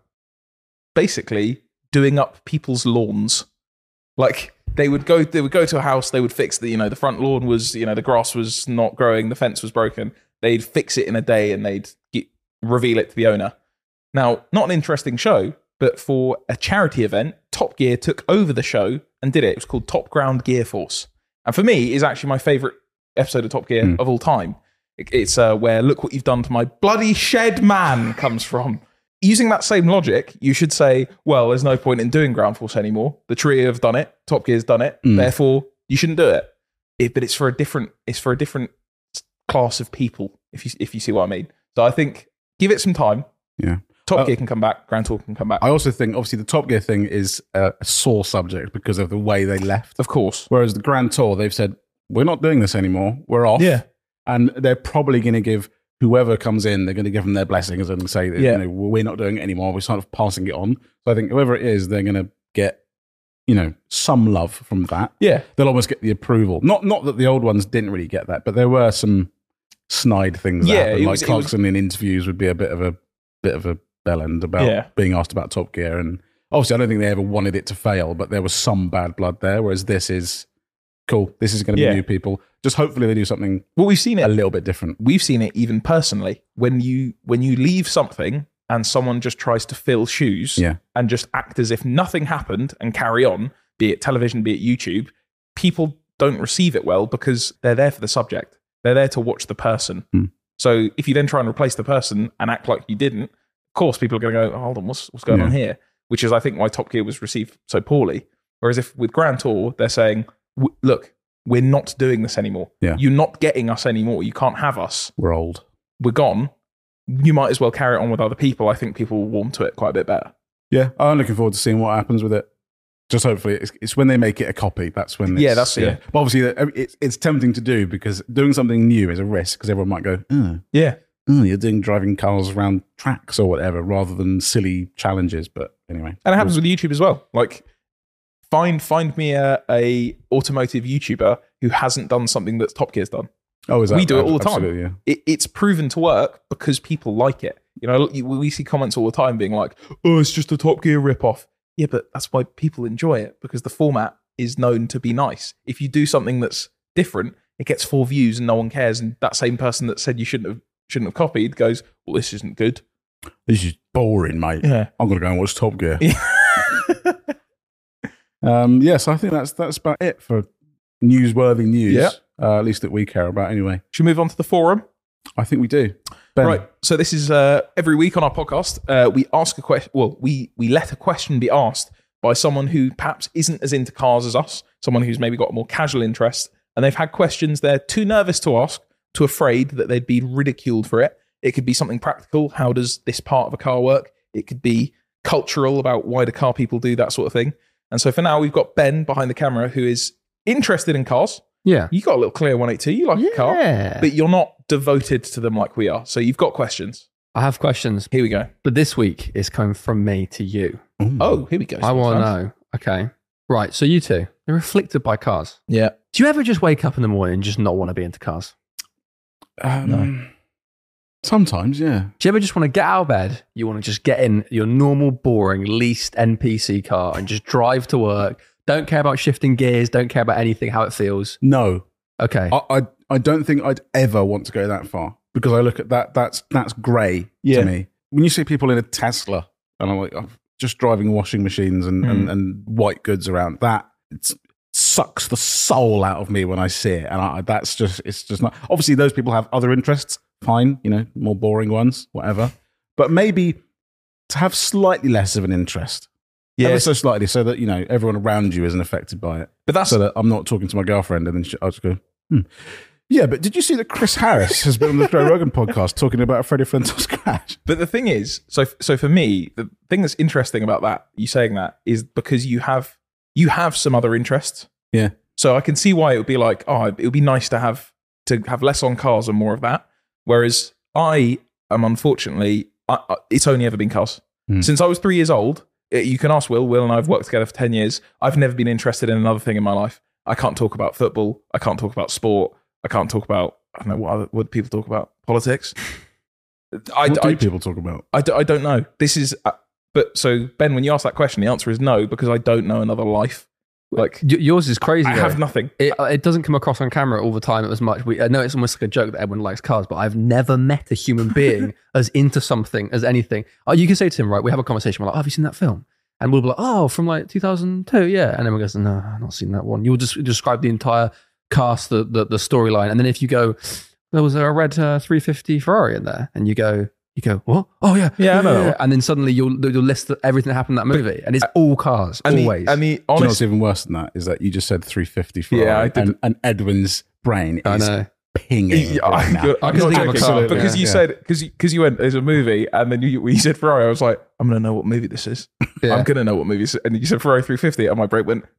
A: basically doing up people's lawns. Like they would go they would go to a house, they would fix the, you know, the front lawn was, you know, the grass was not growing, the fence was broken. They'd fix it in a day and they'd get, reveal it to the owner. Now, not an interesting show, but for a charity event, Top Gear took over the show and did it. It was called Top Ground Gear Force. And for me, is actually my favorite episode of Top Gear
B: Mm.
A: of all time. It- It's uh, where Look What You've Done to My Bloody Shed Man comes from. Using that same logic, you should say, well, there's no point in doing Ground Force anymore. The trio have done it. Top Gear's done it.
B: Mm.
A: Therefore, you shouldn't do it. it. But it's for a different. It's for a different class of people. If you if you see what I mean. So I think give it some time.
B: Yeah.
A: Top
B: Uh,
A: Gear can come back. Grand Tour can come back.
B: I also think obviously the Top Gear thing is a sore subject because of the way they left.
A: Of course.
B: Whereas the Grand Tour, they've said, we're not doing this anymore. We're off.
A: Yeah.
B: And they're probably going to give whoever comes in, they're going to give them their blessings and say, that,
A: Yeah.
B: you know, we're not doing it anymore. We're sort of passing it on. So I think whoever it is, they're going to get, you know, some love from that.
A: Yeah.
B: They'll almost get the approval. Not not that the old ones didn't really get that, but there were some snide things
A: Yeah,
B: that happened.
A: it
B: Like
A: was- it
B: Clarkson in interviews would be a bit of a bit of a bellend about
A: Yeah.
B: being asked about Top Gear. And obviously, I don't think they ever wanted it to fail, but there was some bad blood there. Whereas this is cool. This is going to be
A: Yeah.
B: new people. Just hopefully they do something
A: Well, we've seen
B: a
A: it.
B: little bit different.
A: We've seen it even personally when you when you leave something and someone just tries to fill shoes
B: Yeah.
A: and just act as if nothing happened and carry on, be it television, be it YouTube. People don't receive it well because they're there for the subject. They're there to watch the person.
B: Hmm.
A: So if you then try and replace the person and act like you didn't, of course people are going to go, oh, hold on, what's what's going
B: Yeah.
A: on here? Which is, I think, why Top Gear was received so poorly. Whereas if with Grand Tour, they're saying, w- look, we're not doing this anymore.
B: Yeah.
A: You're not getting us anymore. You can't have us.
B: We're old.
A: We're gone. You might as well carry it on with other people. I think people will warm to it quite a bit better.
B: Yeah, I'm looking forward to seeing what happens with it. Just hopefully, it's, it's when they make it a copy. That's when. It's,
A: Yeah, that's- yeah.
B: But obviously, it's it's tempting to do because doing something new is a risk because everyone might go, oh,
A: Yeah.
B: oh, you're doing driving cars around tracks or whatever, rather than silly challenges. But anyway,
A: And it happens with YouTube as well. Like, find find me a, a automotive YouTuber who hasn't done something that Top Gear's done.
B: Oh, is that,
A: We do it all the time.
B: absolutely, yeah.
A: It, it's proven to work because people like it. You know, you- we see comments all the time being like, "Oh, it's just a Top Gear ripoff." Yeah, but that's why people enjoy it because the format is known to be nice. If you do something that's different, it gets four views and no one cares. And that same person that said you shouldn't have shouldn't have copied goes, "Well, this isn't good."
B: This is boring, mate.
A: Yeah.
B: I'm going to go and watch Top Gear.
A: Yeah.
B: Um, yes, I think that's that's about it for newsworthy news.
A: Yeah.
B: Uh, at least that we care about anyway.
A: Should we move on to the forum?
B: I think we do. Ben.
A: Right. So this is uh, every week on our podcast. Uh, we ask a question. Well, we we let a question be asked by someone who perhaps isn't as into cars as us. Someone who's maybe got a more casual interest, and they've had questions they're too nervous to ask, too afraid that they'd be ridiculed for it. It could be something practical. How does this part of a car work? It could be cultural, about why do car people do that sort of thing. And so for now, we've got Ben behind the camera who is interested in cars.
C: Yeah.
A: You got a little Clio one eighty-two. You like
C: yeah.
A: a car, but you're not devoted to them like we are. So you've got questions.
C: I have questions.
A: Here we go.
C: But this week is coming from me to you.
B: Ooh.
A: Oh, here we go.
C: I want to know. Okay. Right. So you two, you're afflicted by cars.
A: Yeah.
C: Do you ever just wake up in the morning and just not want to be into cars?
B: Um,
A: No.
B: Sometimes, yeah.
C: Do you ever just want to get out of bed? You want to just get in your normal, boring, leased N P C car and just drive to work? Don't care about shifting gears. Don't care about anything, how it feels.
B: No.
C: Okay.
B: I, I I don't think I'd ever want to go that far because I look at that, that's that's grey
A: Yeah.
B: to me. When you see people in a Tesla and I'm like, I'm just driving washing machines and,
A: Mm.
B: and, and white goods around, that it's, sucks the soul out of me when I see it. And I, that's just, it's just not, obviously those people have other interests, fine, you know, more boring ones, whatever. But maybe to have slightly less of an interest.
A: Yeah.
B: Ever so slightly, so that, you know, everyone around you isn't affected by it.
A: But that's
B: So that I'm not talking to my girlfriend and then she, I'll just go, hmm. Yeah, but did you see that Chris Harris has been on the Joe Rogan podcast talking about a Freddie Flintoff's crash?
A: But the thing is, so so for me, the thing that's interesting about that, you saying that, is because you have you have some other interests.
B: Yeah.
A: So I can see why it would be like, oh, it would be nice to have to have less on cars and more of that. Whereas I am unfortunately, I, I, it's only ever been cars.
B: Hmm.
A: Since I was three years old, it, you can ask Will. Will and I have worked together for ten years. I've never been interested in another thing in my life. I can't talk about football. I can't talk about sport. I can't talk about, I don't know, what, other, what do people talk about? Politics? I,
B: What do
A: I,
B: people talk about?
A: I, d- I don't know. This is, uh, but so Ben, when you ask that question, the answer is no, because I don't know another life. Like,
C: Y- yours is crazy.
A: I
C: though.
A: have nothing.
C: It, uh, it doesn't come across on camera all the time as much. We, I know it's almost like a joke that everyone likes cars, but I've never met a human being as into something as anything. Oh, you can say to him, right, we have a conversation. We're like, oh, have you seen that film? And we'll be like, oh, from like two thousand two, yeah. And then we go, no, I've not seen that one. You'll just describe the entire cast, the the, the storyline. And then if you go, there was a red uh, three fifty Ferrari in there, and you go, you go, what? Oh, yeah.
A: Yeah, I know.
C: And then suddenly you'll, you'll list everything that happened in that movie. And it's all cars,
A: And
C: always.
A: the, and the
B: Do you know what's
A: honest,
B: even worse than that is that you just said three fifty Ferrari,
A: Yeah, I did.
B: and, and Edwin's brain
C: I
B: is
C: know.
B: pinging
A: Yeah,
B: right
A: I'm
B: now.
A: good- I'm
C: Because
A: not
C: they have a
A: joking.
C: car,
A: because
B: yeah.
A: you
B: Yeah.
A: said because because you went there's a movie and then you when you said Ferrari, I was like, I'm gonna know what movie this is.
C: Yeah.
A: I'm gonna know what movie this is. And you said Ferrari three fifty, and my brain went,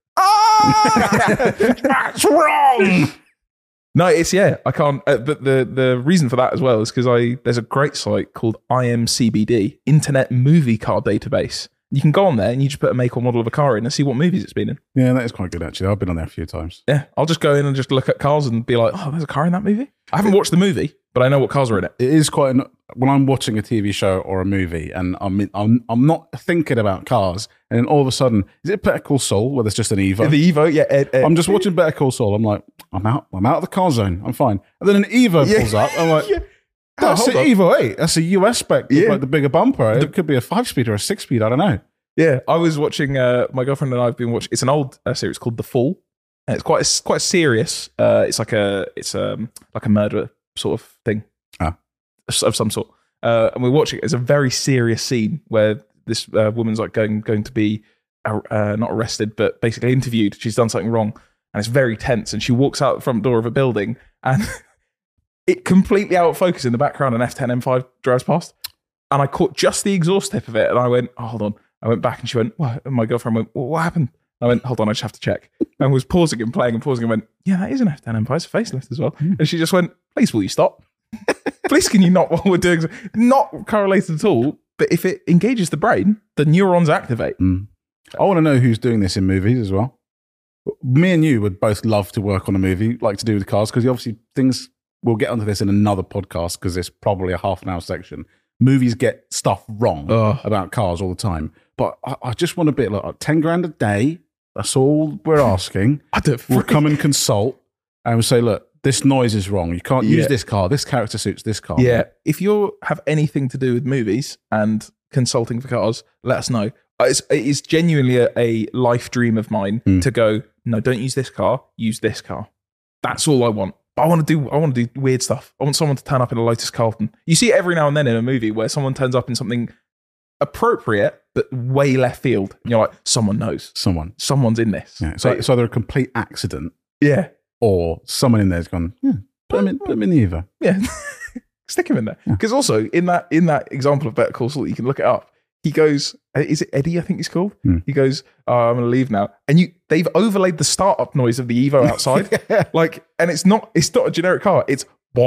A: ah, that's wrong. No, it's yeah, I can't. Uh, but the the reason for that as well is because I there's a great site called I M C B D, Internet Movie Car Database. You can go on there and you just put a make or model of a car in and see what movies it's been in.
B: Yeah, that is quite good actually. I've been on there a few times.
A: Yeah, I'll just go in and just look at cars and be like, oh, there's a car in that movie. I haven't watched the movie, but I know what cars are in it.
B: It is quite an, when I'm watching a T V show or a movie and I'm I'm I'm not thinking about cars, and then all of a sudden, is it Better Call Saul where there's just an Evo?
A: The Evo, yeah. Ed, Ed.
B: I'm just watching Better Call Saul. I'm like, I'm out. I'm out of the car zone. I'm fine. And then an Evo
A: Yeah.
B: pulls up. I'm like,
A: Yeah.
B: that's
A: hold
B: the
A: on.
B: Evo eight. That's a U S spec. with
A: Yeah.
B: Like the bigger bumper. It could be a five speed or a six speed. I don't know.
A: Yeah, I was watching. Uh, my girlfriend and I have been watching. It's an old uh, series called The Fall. And it's quite it's quite serious. Uh, it's like a it's um like a murder sort of thing,
B: Ah.
A: of some sort. Uh, and we're watching it. It's a very serious scene where this uh, woman's like going going to be uh, uh, not arrested, but basically interviewed. She's done something wrong, and it's very tense. And she walks out the front door of a building, and it completely out of focus in the background. An F ten M five drives past, and I caught just the exhaust tip of it, and I went, "Oh, hold on." I went back, and she went, "What?" And my girlfriend went, well, "What happened?" I went, "Hold on, I just have to check." And was pausing and playing and pausing and went, "Yeah, that is an F ten M five. It's a facelift as well." And she just went, "Please, will you stop? Please, can you not?" What we're doing, not correlated at all. But if it engages the brain, the neurons activate.
B: Mm. I want to know who's doing this in movies as well. Me and you would both love to work on a movie, like to do with cars, because obviously things, we'll get onto this in another podcast because it's probably a half an hour section. Movies get stuff wrong
A: Ugh.
B: about cars all the time. But I, I just want a bit like ten grand a day. That's all we're asking.
A: I don't.
B: We'll come and consult and we'll say, look, this noise is wrong. You can't use
A: Yeah.
B: this car. This character suits this car.
A: Yeah, if you have anything to do with movies and consulting for cars, let us know. Uh, It's, it is genuinely a, a life dream of mine
B: Mm.
A: to go, no, don't use this car, use this car. That's all I want. But I want to do I want to do weird stuff. I want someone to turn up in a Lotus Carlton. You see it every now and then in a movie where someone turns up in something appropriate but way left field. And you're like, someone knows.
B: Someone.
A: Someone's in this.
B: Yeah. So it's either a complete accident
A: yeah.
B: or someone in there's gone, yeah, put him in, put him in the Eva.
A: Yeah. Stick him in there. Because also in that in that example of Better Call Saul, you can look it up. He goes, is it Eddie, I think he's called?
B: Hmm.
A: He goes, oh, I'm going to leave now. And you, they've overlaid the startup noise of the Evo outside.
B: Yeah.
A: Like, and it's not, it's not a generic car. It's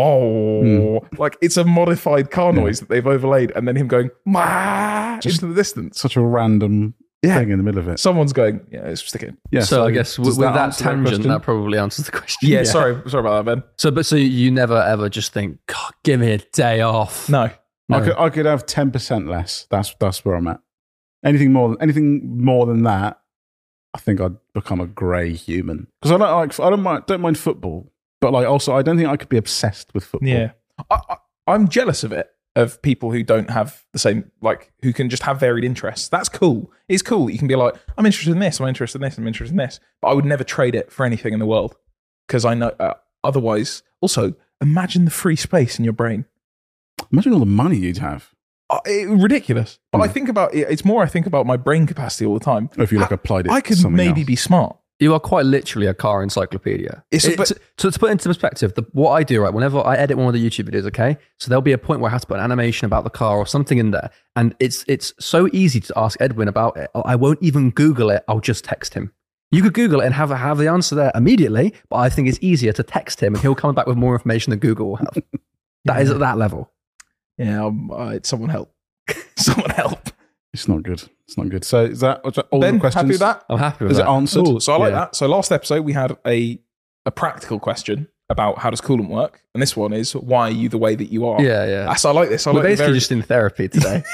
A: whoa.
B: Hmm.
A: Like, it's a modified car noise that they've overlaid. And then him going, Wah!
B: Just-
A: into the distance.
B: Such a random
A: Yeah.
B: thing in the middle of it.
A: Someone's going, yeah, let's stick it in.
B: Yeah.
C: So, I guess with,
B: does
C: with that,
B: answer
C: tangent,
B: question?
C: that probably answers the question.
A: Yeah, sorry. Sorry about that, Ben.
C: So, but so you never ever just think, God, give me a day off.
A: No.
C: No.
B: I could I could have ten percent less. That's that's where I'm at. Anything more anything more than that, I think I'd become a grey human. Because I don't like I don't mind don't mind football, but like also I don't think I could be obsessed with football.
A: Yeah. I, I, I'm jealous of it, of people who don't have the same, like, who can just have varied interests. That's cool. It's cool. You can be like, I'm interested in this, I'm interested in this, I'm interested in this. But I would never trade it for anything in the world. Because I know, uh, otherwise, also, imagine the free space in your brain.
B: Imagine all the money you'd have.
A: Uh, it, ridiculous. But
B: Hmm.
A: I think about it, it's more I think about my brain capacity all the time.
B: If you like applied it
A: I
B: to
A: could
B: something
A: maybe
B: else.
A: be smart.
C: You are quite literally a car encyclopedia.
A: It's a
C: It-
A: bit-
C: to, to, to put into perspective, the, what I do, right, whenever I edit one of the YouTube videos, okay, so there'll be a point where I have to put an animation about the car or something in there, and it's it's so easy to ask Edwin about it. I won't even Google it, I'll just text him. You could Google it and have, have the answer there immediately, but I think it's easier to text him and he'll come back with more information than Google will have. That is at that level.
A: Yeah, um, uh, someone help. Someone help.
B: It's not good. It's not good. So is that, was that all
A: Ben,
B: the questions?
A: happy with that?
C: I'm happy with
B: Is
C: that.
B: it answered?
A: Ooh, so I like
C: Yeah.
A: that. So last episode we had a a practical question about how does coolant work, and this one is why are you the way that you are?
C: Yeah, yeah.
A: So I like this. I
C: We're
A: like the
C: basically
A: very-
C: just in therapy today.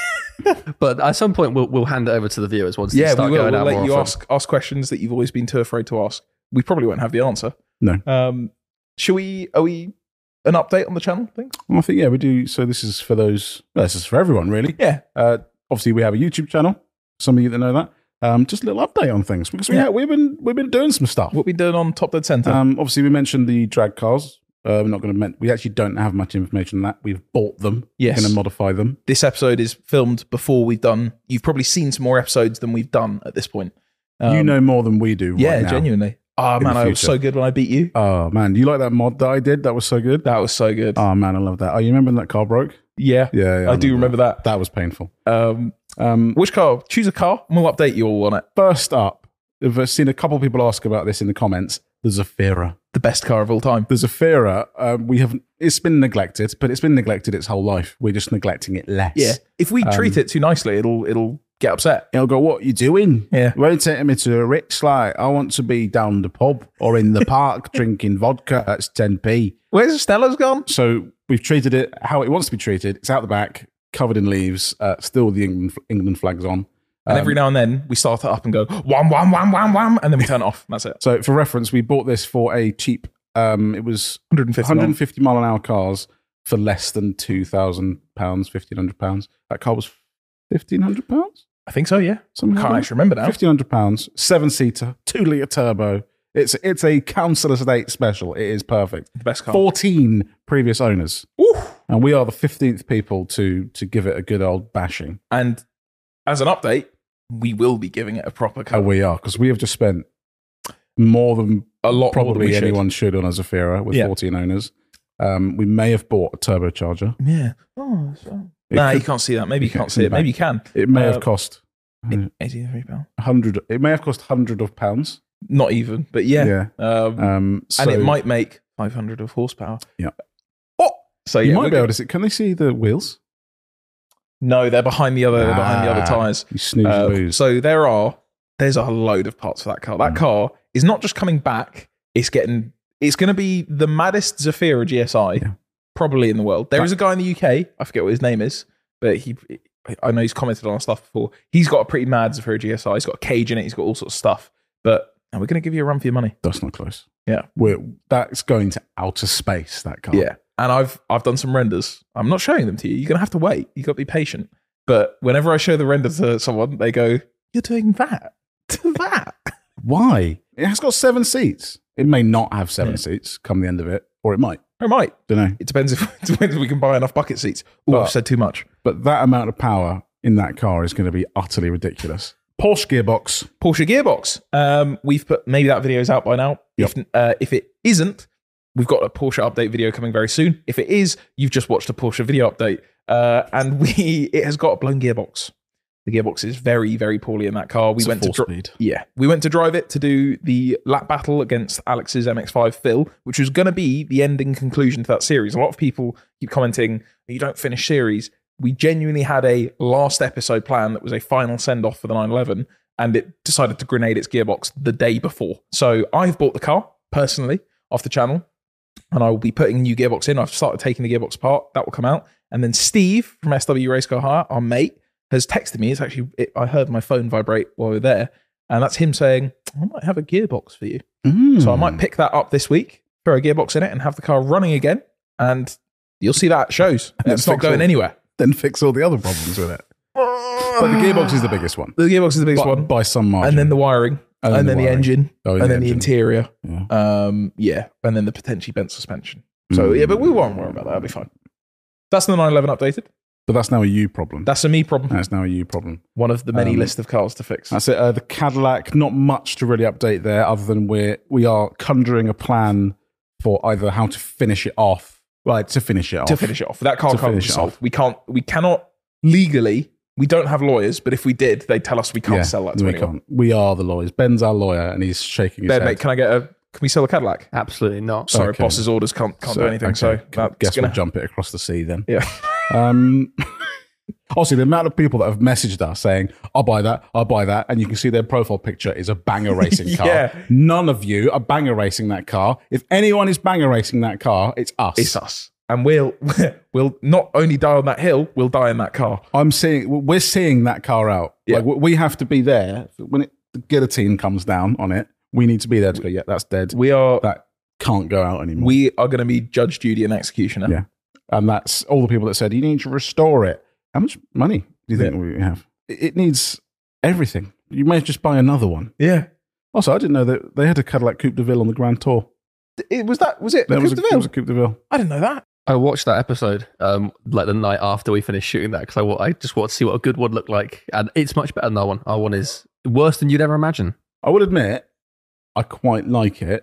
C: But at some point, we'll, we'll hand it over to the viewers once they
A: yeah, we
C: start
A: will.
C: going
A: We'll
C: out
A: let
C: more
A: you
C: often.
A: ask ask questions that you've always been too afraid to ask. We probably won't have the answer.
B: No.
A: Um, should we? Are we an update on the channel thing?
B: Well, I think, yeah, we do. So this is for those, well, this is for everyone, really.
A: Yeah.
B: Uh, obviously, we have a YouTube channel. Some of you that know that. Um, just a little update on things because we
A: Yeah.
B: ha- we've been we've been doing some stuff.
A: What we doing on Top Dead Centre?
B: Um, obviously, we mentioned the drag cars. Uh, we're not going to. Men- we actually don't have much information on that. We've bought them.
A: Yes.
B: Going to modify them.
A: This episode is filmed before we've done. You've probably seen some more episodes than we've done at this point. Um,
B: you know more than we do. Right
A: yeah,
B: now.
A: genuinely. Oh
B: In
A: man,
B: the
A: I was
B: future.
A: so good when I beat you.
B: Oh man, you like that mod that I did? That was so good.
A: That was so good.
B: Oh man, I love that. Oh, you remember when that car broke?
A: yeah,
B: Yeah, yeah
A: I do remember that.
B: That was painful.
A: Um,
B: Um,
A: which car? Choose a car, and we'll update you all on it.
B: first up, I've seen a couple of people ask about this in the comments. The Zafira.
A: The best car of all time.
B: The Zafira, uh, we have. It's been neglected, but it's been neglected its whole life. We're just neglecting it less.
A: Yeah. If we treat
B: Um,
A: it too nicely, it'll it'll get upset.
B: It'll go, what you doing?
A: Yeah.
B: Won't take me to a rich like I want to be down the pub or in the park drinking vodka at ten p.
A: Where's Stella's gone?
B: So we've treated it how it wants to be treated. It's out the back, covered in leaves, uh, still the England, England flag's on.
A: And
B: Um,
A: every now and then we start it up and go wham wham wham wham wham, and then we turn it off. And that's it.
B: So for reference, we bought this for a cheap, um, it was
A: one hundred fifty.
B: one hundred fifty mile an hour cars for less than two thousand pounds, fifteen hundred pounds. That car was fifteen hundred pounds?
A: I think so. Yeah.
B: Something
A: Can't
B: like
A: actually remember now.
B: fifteen hundred pounds, seven seater, two litre turbo. It's it's a council estate special. It is perfect.
A: The best car.
B: fourteen previous owners.
A: Oof.
B: And we are the fifteenth people to to give it a good old bashing.
A: And as an update, we will be giving it a proper
B: Oh,
A: car.
B: we are, because we have just spent more than
A: A lot more than
B: probably
A: we should.
B: anyone should on a Zafira with
A: Yeah.
B: fourteen owners. Um, we may have bought a turbocharger.
A: Yeah. Oh, so.
B: It
A: Nah,
B: could-
A: you can't see that. Maybe you
B: you
A: can't
B: can't
A: see
B: see
A: it.
B: the
A: Maybe you can.
B: It may
A: Uh,
B: have cost
A: eighty-three pounds.
B: a hundred. It may have cost hundred of pounds.
A: Not even, but yeah. Um,
B: Um, so
A: and it might make five hundred of horsepower.
B: Yeah.
A: Oh, so
B: You
A: yeah,
B: might
A: we're
B: be able
A: good.
B: to see. Can they see the wheels?
A: No, they're behind the other. They're behind the other
B: Ah,
A: tires.
B: You snooze,
A: Uh,
B: you lose.
A: so there are. There's a load of parts for that car. That
B: Mm.
A: car is not just coming back. It's getting. It's going to be the maddest Zafira G S I
B: Yeah.
A: probably in the world. There
B: That-
A: is a guy in the U K. I forget what his name is, but he. I know he's commented on our stuff before. He's got a pretty mad Zafira G S I. He's got a cage in it. He's got all sorts of stuff. But and we're going to give you a run for your money.
B: That's not close.
A: Yeah.
B: We're, that's going to outer space. That car.
A: Yeah. And I've I've done some renders. I'm not showing them to you. You're gonna have to wait. You got to be patient. But whenever I show the render to someone, they go, "You're doing that to that."
B: Why? It has got seven seats. It may not have seven yeah. seats come the end of it, or it might.
A: Or it might.
B: Don't know.
A: It depends if, it depends if we can buy enough bucket seats. Oh, I've said too much.
B: But that amount of power in that car is going to be utterly ridiculous. Porsche gearbox.
A: Porsche gearbox. Um, we've put, maybe that video is out by now.
B: Yep.
A: If, uh, if it isn't, we've got a Porsche update video coming very soon. If it is, you've just watched a Porsche video update. Uh, and we it has got a blown gearbox. The gearbox is very, very poorly in that car. We
B: it's
A: went to
B: dri- speed.
A: yeah, we went to drive it to do the lap battle against Alex's M X five Phil, which was going to be the ending conclusion to that series. A lot of people keep commenting, "You don't finish series." We genuinely had a last episode plan that was a final send off for the nine eleven, and it decided to grenade its gearbox the day before. So I've bought the car personally off the channel, and I will be putting a new gearbox in. I've started taking the gearbox apart. That will come out. And then Steve from S W Race Car Hire, our mate, has texted me. It's actually, it, I heard my phone vibrate while we were there. And that's him saying, I might have a gearbox for you.
B: Mm.
A: So I might pick that up this week, throw a gearbox in it and have the car running again. And you'll see that at shows. It's not going
B: all,
A: anywhere.
B: Then fix all the other problems with it. But the gearbox is the biggest one.
A: The gearbox is the biggest
B: by,
A: one.
B: By some margin.
A: And then the wiring.
B: And,
A: and
B: then,
A: then
B: the,
A: the engine.
B: oh,
A: and
B: the
A: then
B: engine.
A: the interior.
B: Yeah.
A: Um, yeah. And then the potentially bent suspension. So
B: Mm.
A: yeah, but we won't worry about that. That'll be fine. That's the nine eleven updated.
B: But that's now a you problem.
A: That's a me problem.
B: That's now a you problem.
A: One of the many
B: Um,
A: list of cars to fix.
B: That's it. Uh, the Cadillac, not much to really update there, other than we're we are conjuring a plan for either how to finish it off, right? To finish it off.
A: To finish it off. That car
B: To
A: can't be
B: finish it
A: sold.
B: off.
A: We can't. We cannot legally. We don't have lawyers, but if we did, they'd tell us we can't
B: Yeah,
A: sell that to
B: we
A: anyone.
B: can't. We are the lawyers. Ben's our lawyer, and he's shaking his
A: Ben,
B: head.
A: mate, can I get a? Can we sell a Cadillac?
C: Absolutely not.
A: Sorry,
B: Okay.
A: boss's orders can't can't do anything. So
B: okay.
A: that's
B: guess
A: gonna.
B: we'll jump it across the sea then.
A: Yeah.
B: Um, also, the amount of people that have messaged us saying, I'll buy that, I'll buy that, and you can see their profile picture is a banger racing car.
A: Yeah.
B: None of you are banger racing that car. If anyone is banger racing that car, it's us.
A: It's us, and we'll we'll not only die on that hill, we'll die in that car.
B: I'm seeing, we're seeing that car out.
A: Yeah.
B: Like, we have to be there. When it, the guillotine comes down on it, we need to be there to go, yeah, that's dead.
A: We are
B: That can't go out anymore.
A: we are going to be judge, judy, and executioner.
B: Yeah. And that's all the people that said, you need to restore it. How much money do you think
A: Yeah.
B: we have? It it needs everything. You may just buy another one.
A: Yeah.
B: Also, I didn't know that they had a Cadillac Coupe de Ville on the Grand Tour.
A: It was that. Was it?
B: There
A: Coupe
B: was, a,
A: de
B: there
A: Ville?
B: was a Coupe de Ville.
A: I didn't know that.
C: I watched that episode um, like the night after we finished shooting that because I, wa- I just wanted to see what a good one looked like. And it's much better than our one. Our one is worse than you'd ever imagine.
B: I would admit, I quite like it.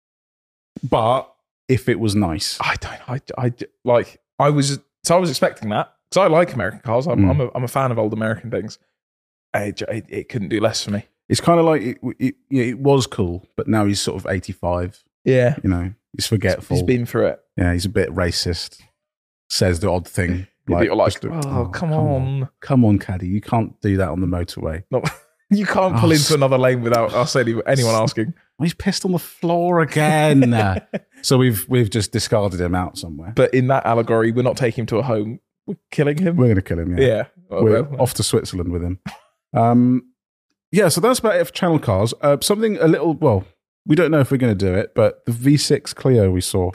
B: But if it was nice,
A: I don't. I, I like. I was. So I was expecting that because I like American cars. I'm.
B: Mm.
A: I'm, a, I'm a fan of old American things. It, it, it couldn't do less for me.
B: it's kind of like it, it, yeah, it was cool, but now he's sort of eighty-five.
A: Yeah.
B: You know, he's forgetful.
A: He's been through it.
B: yeah, he's a bit racist. Says the odd thing.
A: You're like,
B: just a-
A: oh, come on.
B: Come on, Caddy. You can't do that on the motorway.
A: No, you can't pull
B: Oh,
A: into another lane without us any, anyone asking.
B: He's pissed on the floor again. So we've we've just discarded him out somewhere.
A: But in that allegory, we're not taking him to a home. We're killing him.
B: We're going to kill him. Yeah,
A: yeah. Oh,
B: we're
A: well.
B: off to Switzerland with him. Um, yeah. So that's about it for channel cars. Uh, something a little. Well, we don't know if we're going to do it, but the V six Clio we saw.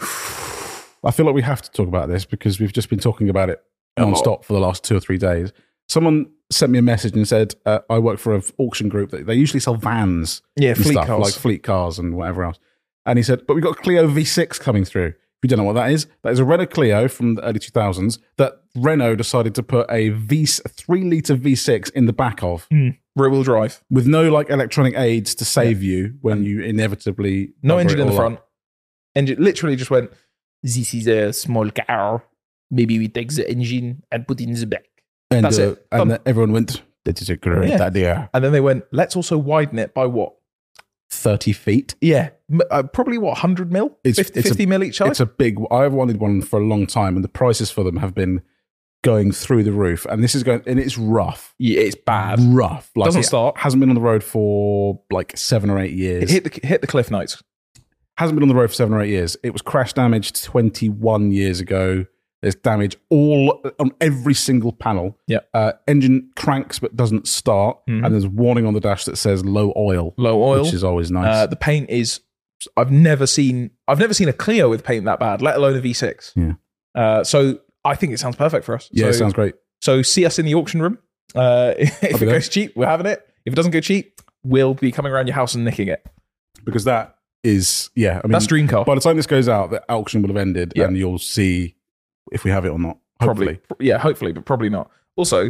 B: I feel like we have to talk about this because we've just been talking about it
A: A lot.
B: non-stop for the last two or three days. Someone sent me a message and said, uh, I work for an auction group that they usually sell vans
A: Yeah,
B: and
A: fleet
B: stuff,
A: cars.
B: like fleet cars and whatever else. And he said, but we've got a Clio V six coming through. If you don't know what that is, that is a Renault Clio from the early two thousands that Renault decided to put a V a three litre V six in the back of
A: Rear wheel drive.
B: with no like electronic aids to save you when you inevitably
A: No
B: bugger
A: engine
B: it
A: in the
B: all
A: front.
B: up.
A: Engine literally just went, this is a small car. Maybe we take the engine and put it in the back.
B: And,
A: That's
B: uh,
A: it.
B: and
A: Done.
B: then everyone went, that is a great
A: Yeah.
B: idea.
A: And then they went, let's also widen it by what?
B: thirty feet.
A: Yeah. M- Uh, probably what, one hundred mil?
B: It's-
A: fifty,
B: it's a-
A: fifty mil each side?
B: It's a big. I've wanted one for a long time, and the prices for them have been going through the roof. And this is going, and it's rough,
A: yeah, it's bad.
B: rough. Like
A: Doesn't
B: it
A: start.
B: Hasn't been on the road for like seven or eight years.
A: It hit the, hit the cliff notes.
B: Hasn't been on the road for seven or eight years. It was crash damaged twenty-one years ago. There's damage all on every single panel.
A: Yeah.
B: Uh, engine cranks but doesn't start,
A: Mhm.
B: and there's a warning on the dash that says low oil,
A: Low oil.
B: which is always nice.
A: Uh, the paint is. I've never seen. I've never seen a Clio with paint that bad, let alone a V six.
B: Yeah.
A: Uh, so I think it sounds perfect for us.
B: yeah,
A: so,
B: it sounds great.
A: So see us in the auction room. Uh, if
B: I'll
A: it
B: be there.
A: goes cheap, we're having it. If it doesn't go cheap, we'll be coming around your house and nicking it.
B: Because that is, yeah. I mean,
A: That's dream car.
B: by the time this goes out, the auction will have ended
A: Yeah.
B: and you'll see if we have it or not. Hopefully.
A: Probably. Yeah, hopefully, but probably not. Also,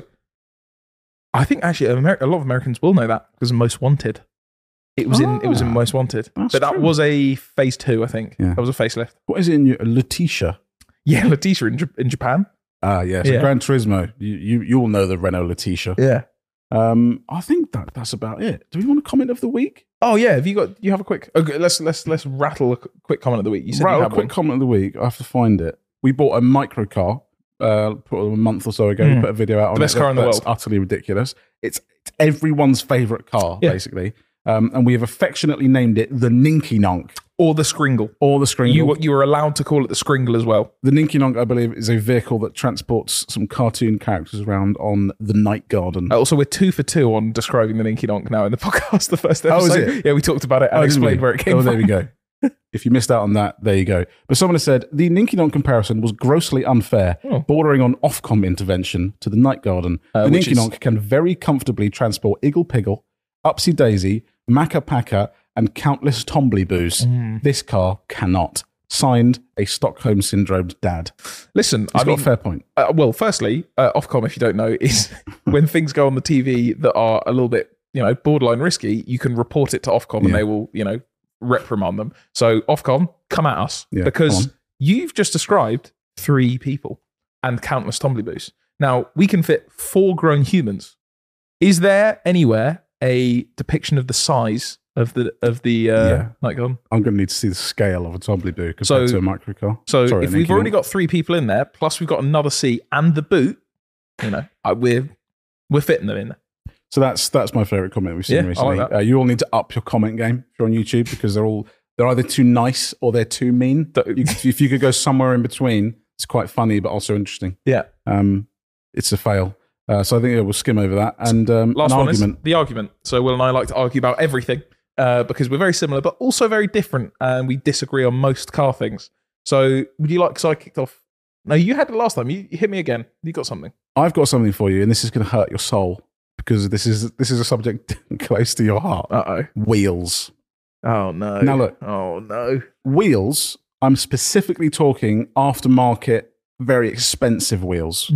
A: I think actually Amer- a lot of Americans will know that because of Most Wanted. It was in it was in
B: Ah,
A: Most Wanted.
B: that's
A: But that
B: true.
A: was a phase two, I think.
B: Yeah.
A: That was a facelift.
B: What is it in your Letitia?
A: Yeah, Letitia in, J- in Japan.
B: Ah, yeah. So
A: Yeah.
B: Gran Turismo. You, you you all know the Renault Letitia.
A: Yeah.
B: Um, I think that that's about it. Do we want a comment of the week?
A: Oh yeah, have you got you have a quick okay, let's let's let's rattle a qu- quick comment of the week. You said
B: Right,
A: you
B: a
A: have
B: quick
A: one.
B: comment of the week. I have to find it. We bought a microcar uh, put a month or so ago.
A: Mm.
B: We put a video out on
A: The best
B: it.
A: car in the
B: That's
A: world.
B: utterly ridiculous. It's, it's everyone's favourite car,
A: Yeah.
B: basically. Um, and we have affectionately named it the Ninky Nonk
A: Or the Skringle.
B: or the Skringle.
A: You you were allowed to call it the Skringle as well.
B: The Ninky Nonk, I believe, is a vehicle that transports some cartoon characters around on the Night Garden.
A: Uh, also, we're two for two on describing the Ninky Nonk now in the podcast. The first episode.
B: Oh, is it?
A: Yeah, we talked about it and
B: Oh, didn't
A: explained
B: we?
A: where it came
B: oh,
A: from.
B: there we go. If you missed out on that, there you go. But someone has said the Ninky Nonk comparison was grossly unfair,
A: Oh.
B: bordering on Ofcom intervention to the Night Garden.
A: Uh,
B: the
A: which
B: Ninky
A: is-
B: Nonk can very comfortably transport Iggle Piggle, Upsy Daisy, Macca Packa, and countless Tombly Boos.
A: Mm.
B: This car cannot. Signed, a Stockholm Syndromed dad.
A: Listen,
B: He's
A: I
B: got
A: mean,
B: a fair point.
A: uh, well, firstly, uh, Ofcom, if you don't know, is when things go on the T V that are a little bit, you know, borderline risky, you can report it to Ofcom and
B: Yeah.
A: they will, you know, reprimand them. So Ofcom, come at us
B: Yeah,
A: because
B: come
A: you've just described three people and countless Tombly Boos. Now we can fit four grown humans. Is there anywhere a depiction of the size of the of the uh,
B: Yeah.
A: Night Garden?
B: I'm going to need to see the scale of a Tombly Boo compared
A: So-
B: to a microcar.
A: So
B: Sorry,
A: if we've
B: Ninky
A: already
B: Nonk.
A: got three people in there, plus we've got another seat and the boot, you know, I, we're we're fitting them in there.
B: So that's that's my favourite comment we've seen
A: Yeah, I like
B: recently.
A: that.
B: Uh, you all need to up your comment game if you're on YouTube because they're all they're either too nice or they're too mean.
A: Th-
B: You, if you could go somewhere in between, it's quite funny but also interesting.
A: Yeah.
B: Um, it's a fail. Uh, so I think yeah, we'll skim over that and um,
A: Last
B: an
A: one
B: argument.
A: is the argument. So Will and I like to argue about everything uh, because we're very similar, but also very different, and we disagree on most car things. So would you like? Because I kicked off. No, you had it last time. You, you hit me again. You got something.
B: I've got something for you, and this is going to hurt your soul because this is this is a subject close to your heart.
A: Uh oh.
B: Wheels.
A: Oh no.
B: Now look.
A: Oh no.
B: Wheels. I'm specifically talking aftermarket, very expensive wheels.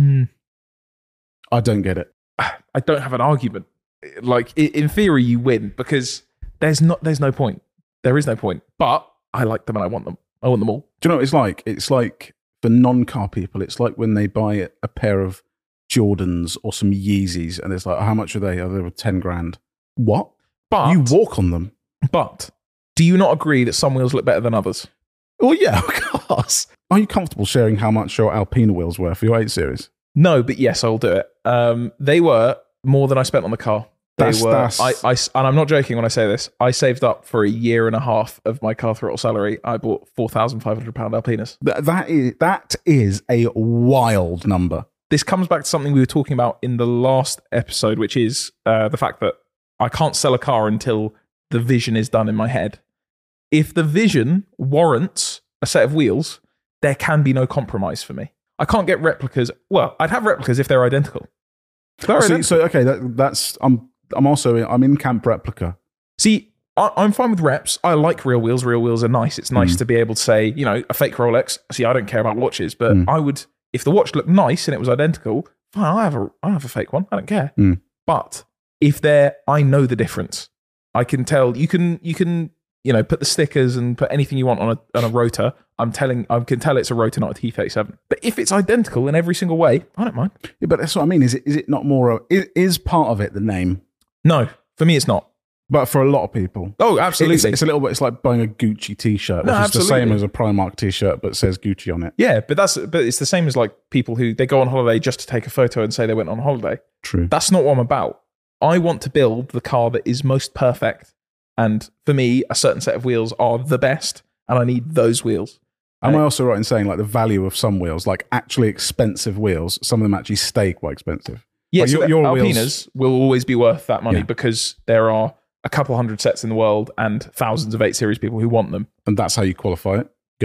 B: I don't get it.
A: I don't have an argument. Like i- in theory, you win because there's not. There's no point. There is no point. But I like them and I want them. I want them all.
B: Do you know what it's like? It's like for non-car people, it's like when they buy a pair of Jordans or some Yeezys and it's like, how much are they? Oh, they were ten grand. What?
A: But
B: You walk on them.
A: but do you not agree that some wheels look better than others?
B: Oh, yeah, of course. Are you comfortable sharing how much your Alpina wheels were for your eight series?
A: No, but yes, I'll do it. Um, they were more than I spent on the car. They
B: That's-
A: were.
B: that's-
A: I, I, and I'm not joking when I say this. I saved up for a year and a half of my car throttle salary. I bought four thousand five hundred pound Alpinas.
B: Th- that, is, that is a wild number.
A: This comes back to something we were talking about in the last episode, which is uh, the fact that I can't sell a car until the vision is done in my head. If the vision warrants a set of wheels, there can be no compromise for me. I can't get replicas. Well, I'd have replicas if they're identical. If they're
B: So,
A: identical.
B: so okay, that, that's I'm I'm also in, I'm in camp replica.
A: See, I, I'm fine with reps. I like real wheels. Real wheels are nice. It's nice
B: Mm.
A: to be able to say, you know, a fake Rolex. See, I don't care about watches, but
B: Mm.
A: I would, if the watch looked nice and it was identical, fine, I have a, I have a fake one. I don't care.
B: Mm.
A: But if they're, I know the difference. I can tell. You can, you can, you know, put the stickers and put anything you want on a on a rotor. I'm telling, I can tell it's a rotor, not a T thirty-seven. But if it's identical in every single way, I don't mind.
B: Yeah, but that's what I mean. Is it is it not more? Of, is, is part of it the name?
A: No, for me, it's not.
B: But for a lot of people,
A: Oh, absolutely.
B: It's, it's a little bit. It's like buying a Gucci T-shirt, which
A: No,
B: is the same
A: absolutely.
B: as a Primark T-shirt, but says Gucci on it.
A: Yeah, but that's but it's the same as like people who they go on holiday just to take a photo and say they went on holiday.
B: True.
A: That's not what I'm about. I want to build the car that is most perfect, and for me, a certain set of wheels are the best, and I need those wheels.
B: Am I
A: Uh,
B: also right in saying like the value of some wheels, like actually expensive wheels, some of them actually stay quite expensive?
A: Yeah,
B: Like
A: so
B: your-
A: the
B: your
A: Alpinas
B: wheels-
A: will always be worth that money
B: Yeah.
A: because there are a couple hundred sets in the world and thousands of eight series people who want them.
B: And that's how you qualify it. Go,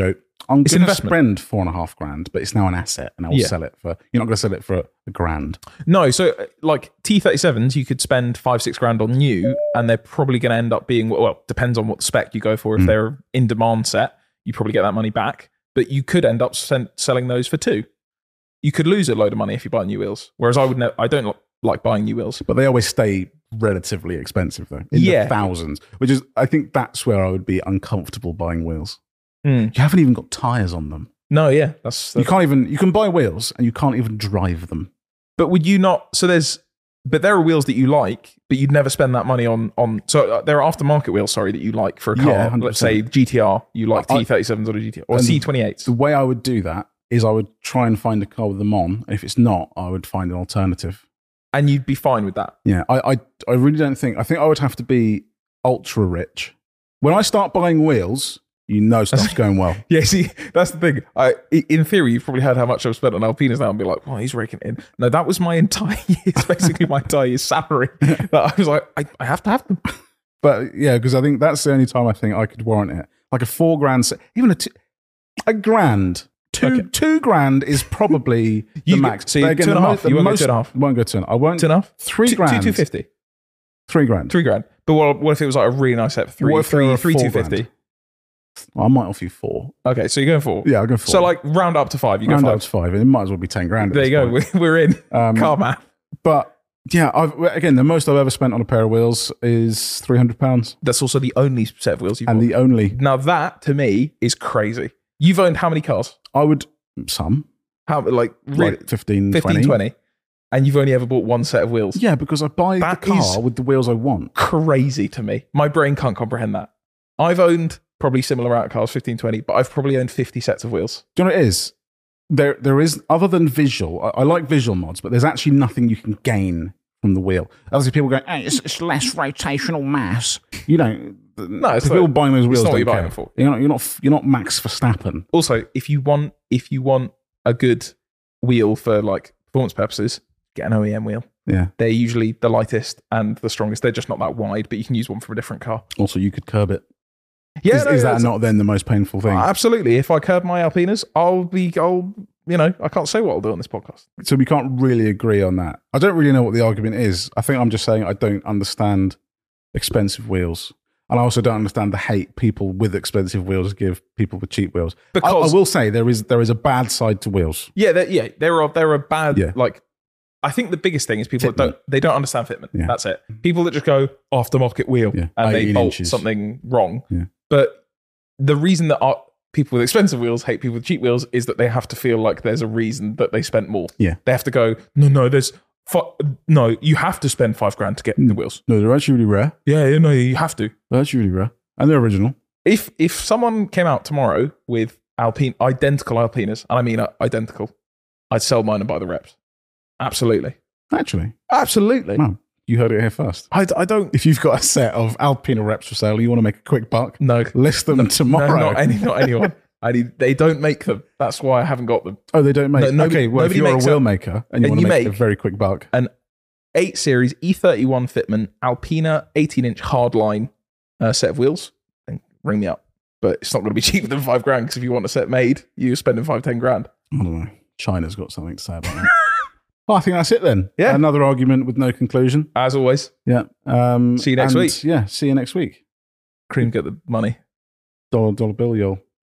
B: I'm
A: It's
B: going
A: an
B: to
A: investment.
B: spend four and a half grand, but it's now an asset, and I will
A: Yeah.
B: sell it for. You're not going to sell it for a grand.
A: No, so uh, like T thirty-sevens, you could spend five, six grand on new, and they're probably going to end up being, well, depends on what spec you go for. If
B: Mm.
A: they're in demand set, you probably get that money back, but you could end up sen- selling those for two. You could lose a load of money if you buy new wheels. Whereas I would, ne- I don't like buying new wheels.
B: But they always stay relatively expensive, though, in
A: Yeah.
B: the thousands. Which is, I think, that's where I would be uncomfortable buying wheels.
A: Mm.
B: You haven't even got tires on them.
A: No, yeah, that's,
B: You
A: that's
B: can't even. You can buy wheels, and you can't even drive them.
A: But would you not? So there's, but there are wheels that you like, but you'd never spend that money on. On so uh, there are aftermarket wheels, sorry, that you like for a car.
B: Yeah, one hundred
A: Let's say
B: percent.
A: G T R, you like
B: I-
A: T thirty-sevens or a G T R or
B: And
A: C twenty-eights.
B: The way I would do that is I would try and find a car with them on. If it's not, I would find an alternative.
A: And you'd be fine with that.
B: Yeah, I, I, I really don't think. I think I would have to be ultra rich. When I start buying wheels, you know stuff's going well.
A: Yeah, see, that's the thing. I, i- in theory, you've probably heard how much I've spent on Alpinas now and be like, well, he's raking it in. No, that was my entire year's, basically my entire year's salary. That I was like, I, I have to have them.
B: But yeah, because I think that's the only time I think I could warrant it. Like a four grand, se- even a two, a grand. Two
A: Okay.
B: two grand is probably the
A: You-
B: max.
A: so
B: But
A: you- two and
B: the
A: a
B: mo-
A: half.
B: the
A: You won't go
B: most-
A: two and a half?
B: Won't go two and a half. I won't.
A: Two and a half?
B: Three
A: Two-
B: grand.
A: Two, two fifty.
B: Three grand.
A: Three grand. But what, what if it was like a really nice set for three,
B: What if they
A: three,
B: were
A: three,
B: four
A: two fifty?
B: grand? I might offer you four.
A: Okay, so you're going four.
B: Yeah, I'll go four.
A: So like round up to five. You go
B: round
A: five.
B: up to five. It might as well be ten grand. at
A: There
B: this
A: you go.
B: point.
A: We're, we're in.
B: Um,
A: Car math.
B: But yeah, I've, again, the most I've ever spent on a pair of wheels is three hundred pounds,
A: That's also the only set of wheels you've
B: and
A: bought.
B: the only
A: Now that to me is crazy. You've owned how many cars?
B: I would some
A: How like really,
B: like fifteen,
A: fifteen,
B: twenty.
A: twenty, and you've only ever bought one set of wheels.
B: Yeah, because I buy
A: That
B: the car
A: is-
B: with the wheels I want.
A: Crazy to me. My brain can't comprehend that. I've owned probably similar amount of cars, fifteen, twenty, but I've probably owned fifty sets of wheels.
B: Do you know what it is? There, there is other than visual. I, I like visual mods, but there's actually nothing you can gain from the wheel. Obviously, people go, hey, it's, it's less rotational mass. You know,
A: No, it's
B: the people
A: not-
B: buying those wheels
A: not what
B: don't
A: you're
B: care.
A: buying for.
B: You're not, you're not, you're not Max Verstappen.
A: Also, if you want if you want a good wheel for like performance purposes, get an O E M wheel.
B: Yeah.
A: They're usually the lightest and the strongest. They're just not that wide, but you can use one from a different car.
B: Also, you could curb it.
A: Yeah,
B: is
A: no,
B: is that
A: that's-
B: not then the most painful thing?
A: Absolutely. If I curb my Alpinas, I'll be, I'll, you know, I can't say what I'll do on this podcast.
B: So we can't really agree on that. I don't really know what the argument is. I think I'm just saying I don't understand expensive wheels. And I also don't understand the hate people with expensive wheels give people with cheap wheels. I, I
A: Because-
B: will say there is there is a bad side to wheels.
A: Yeah, they're- yeah, there are there are bad
B: Yeah.
A: like. I think the biggest thing is people that don't they don't understand fitment.
B: Yeah.
A: That's it. People that just go aftermarket wheel
B: Yeah.
A: and they
B: eighteen
A: bolt
B: inches.
A: something wrong.
B: Yeah.
A: But the reason that our, people with expensive wheels hate people with cheap wheels is that they have to feel like there's a reason that they spent more.
B: Yeah.
A: They have to go, no, no, there's fi- no, you have to spend five grand to get
B: Mm.
A: the wheels.
B: No, they're actually really rare.
A: Yeah, yeah, no, you have to.
B: They're actually really rare. And they're original.
A: If if someone came out tomorrow with Alpine identical Alpinas, and I mean uh, identical, I'd sell mine and buy the reps. Absolutely,
B: Actually.
A: absolutely.
B: No. You heard it here first.
A: I, I don't.
B: If you've got a set of Alpina reps for sale, you want to make a quick buck,
A: No,
B: list them
A: no,
B: tomorrow.
A: not any, not anyone. I need, they don't make them. That's why I haven't got them.
B: oh, they don't make
A: No, nobody-
B: Okay, well, if
A: nobody
B: you're a
A: makes
B: wheel
A: a-
B: maker and you
A: and
B: want to
A: you
B: make, a
A: make-
B: very quick buck,
A: eight series E thirty-one fitment Alpina eighteen inch hardline uh, set of wheels. And ring me up, but it's not going to be cheaper than five grand because if you want a set made, you're spending five ten grand.
B: I don't know. China's got something to say about that. Well, I think that's it then.
A: Yeah.
B: Another argument with no conclusion.
A: As always,
B: Yeah. Um,
A: See you next
B: and,
A: week.
B: Yeah. See you next week.
A: Cream get the money.
B: Dollar, dollar bill, y'all.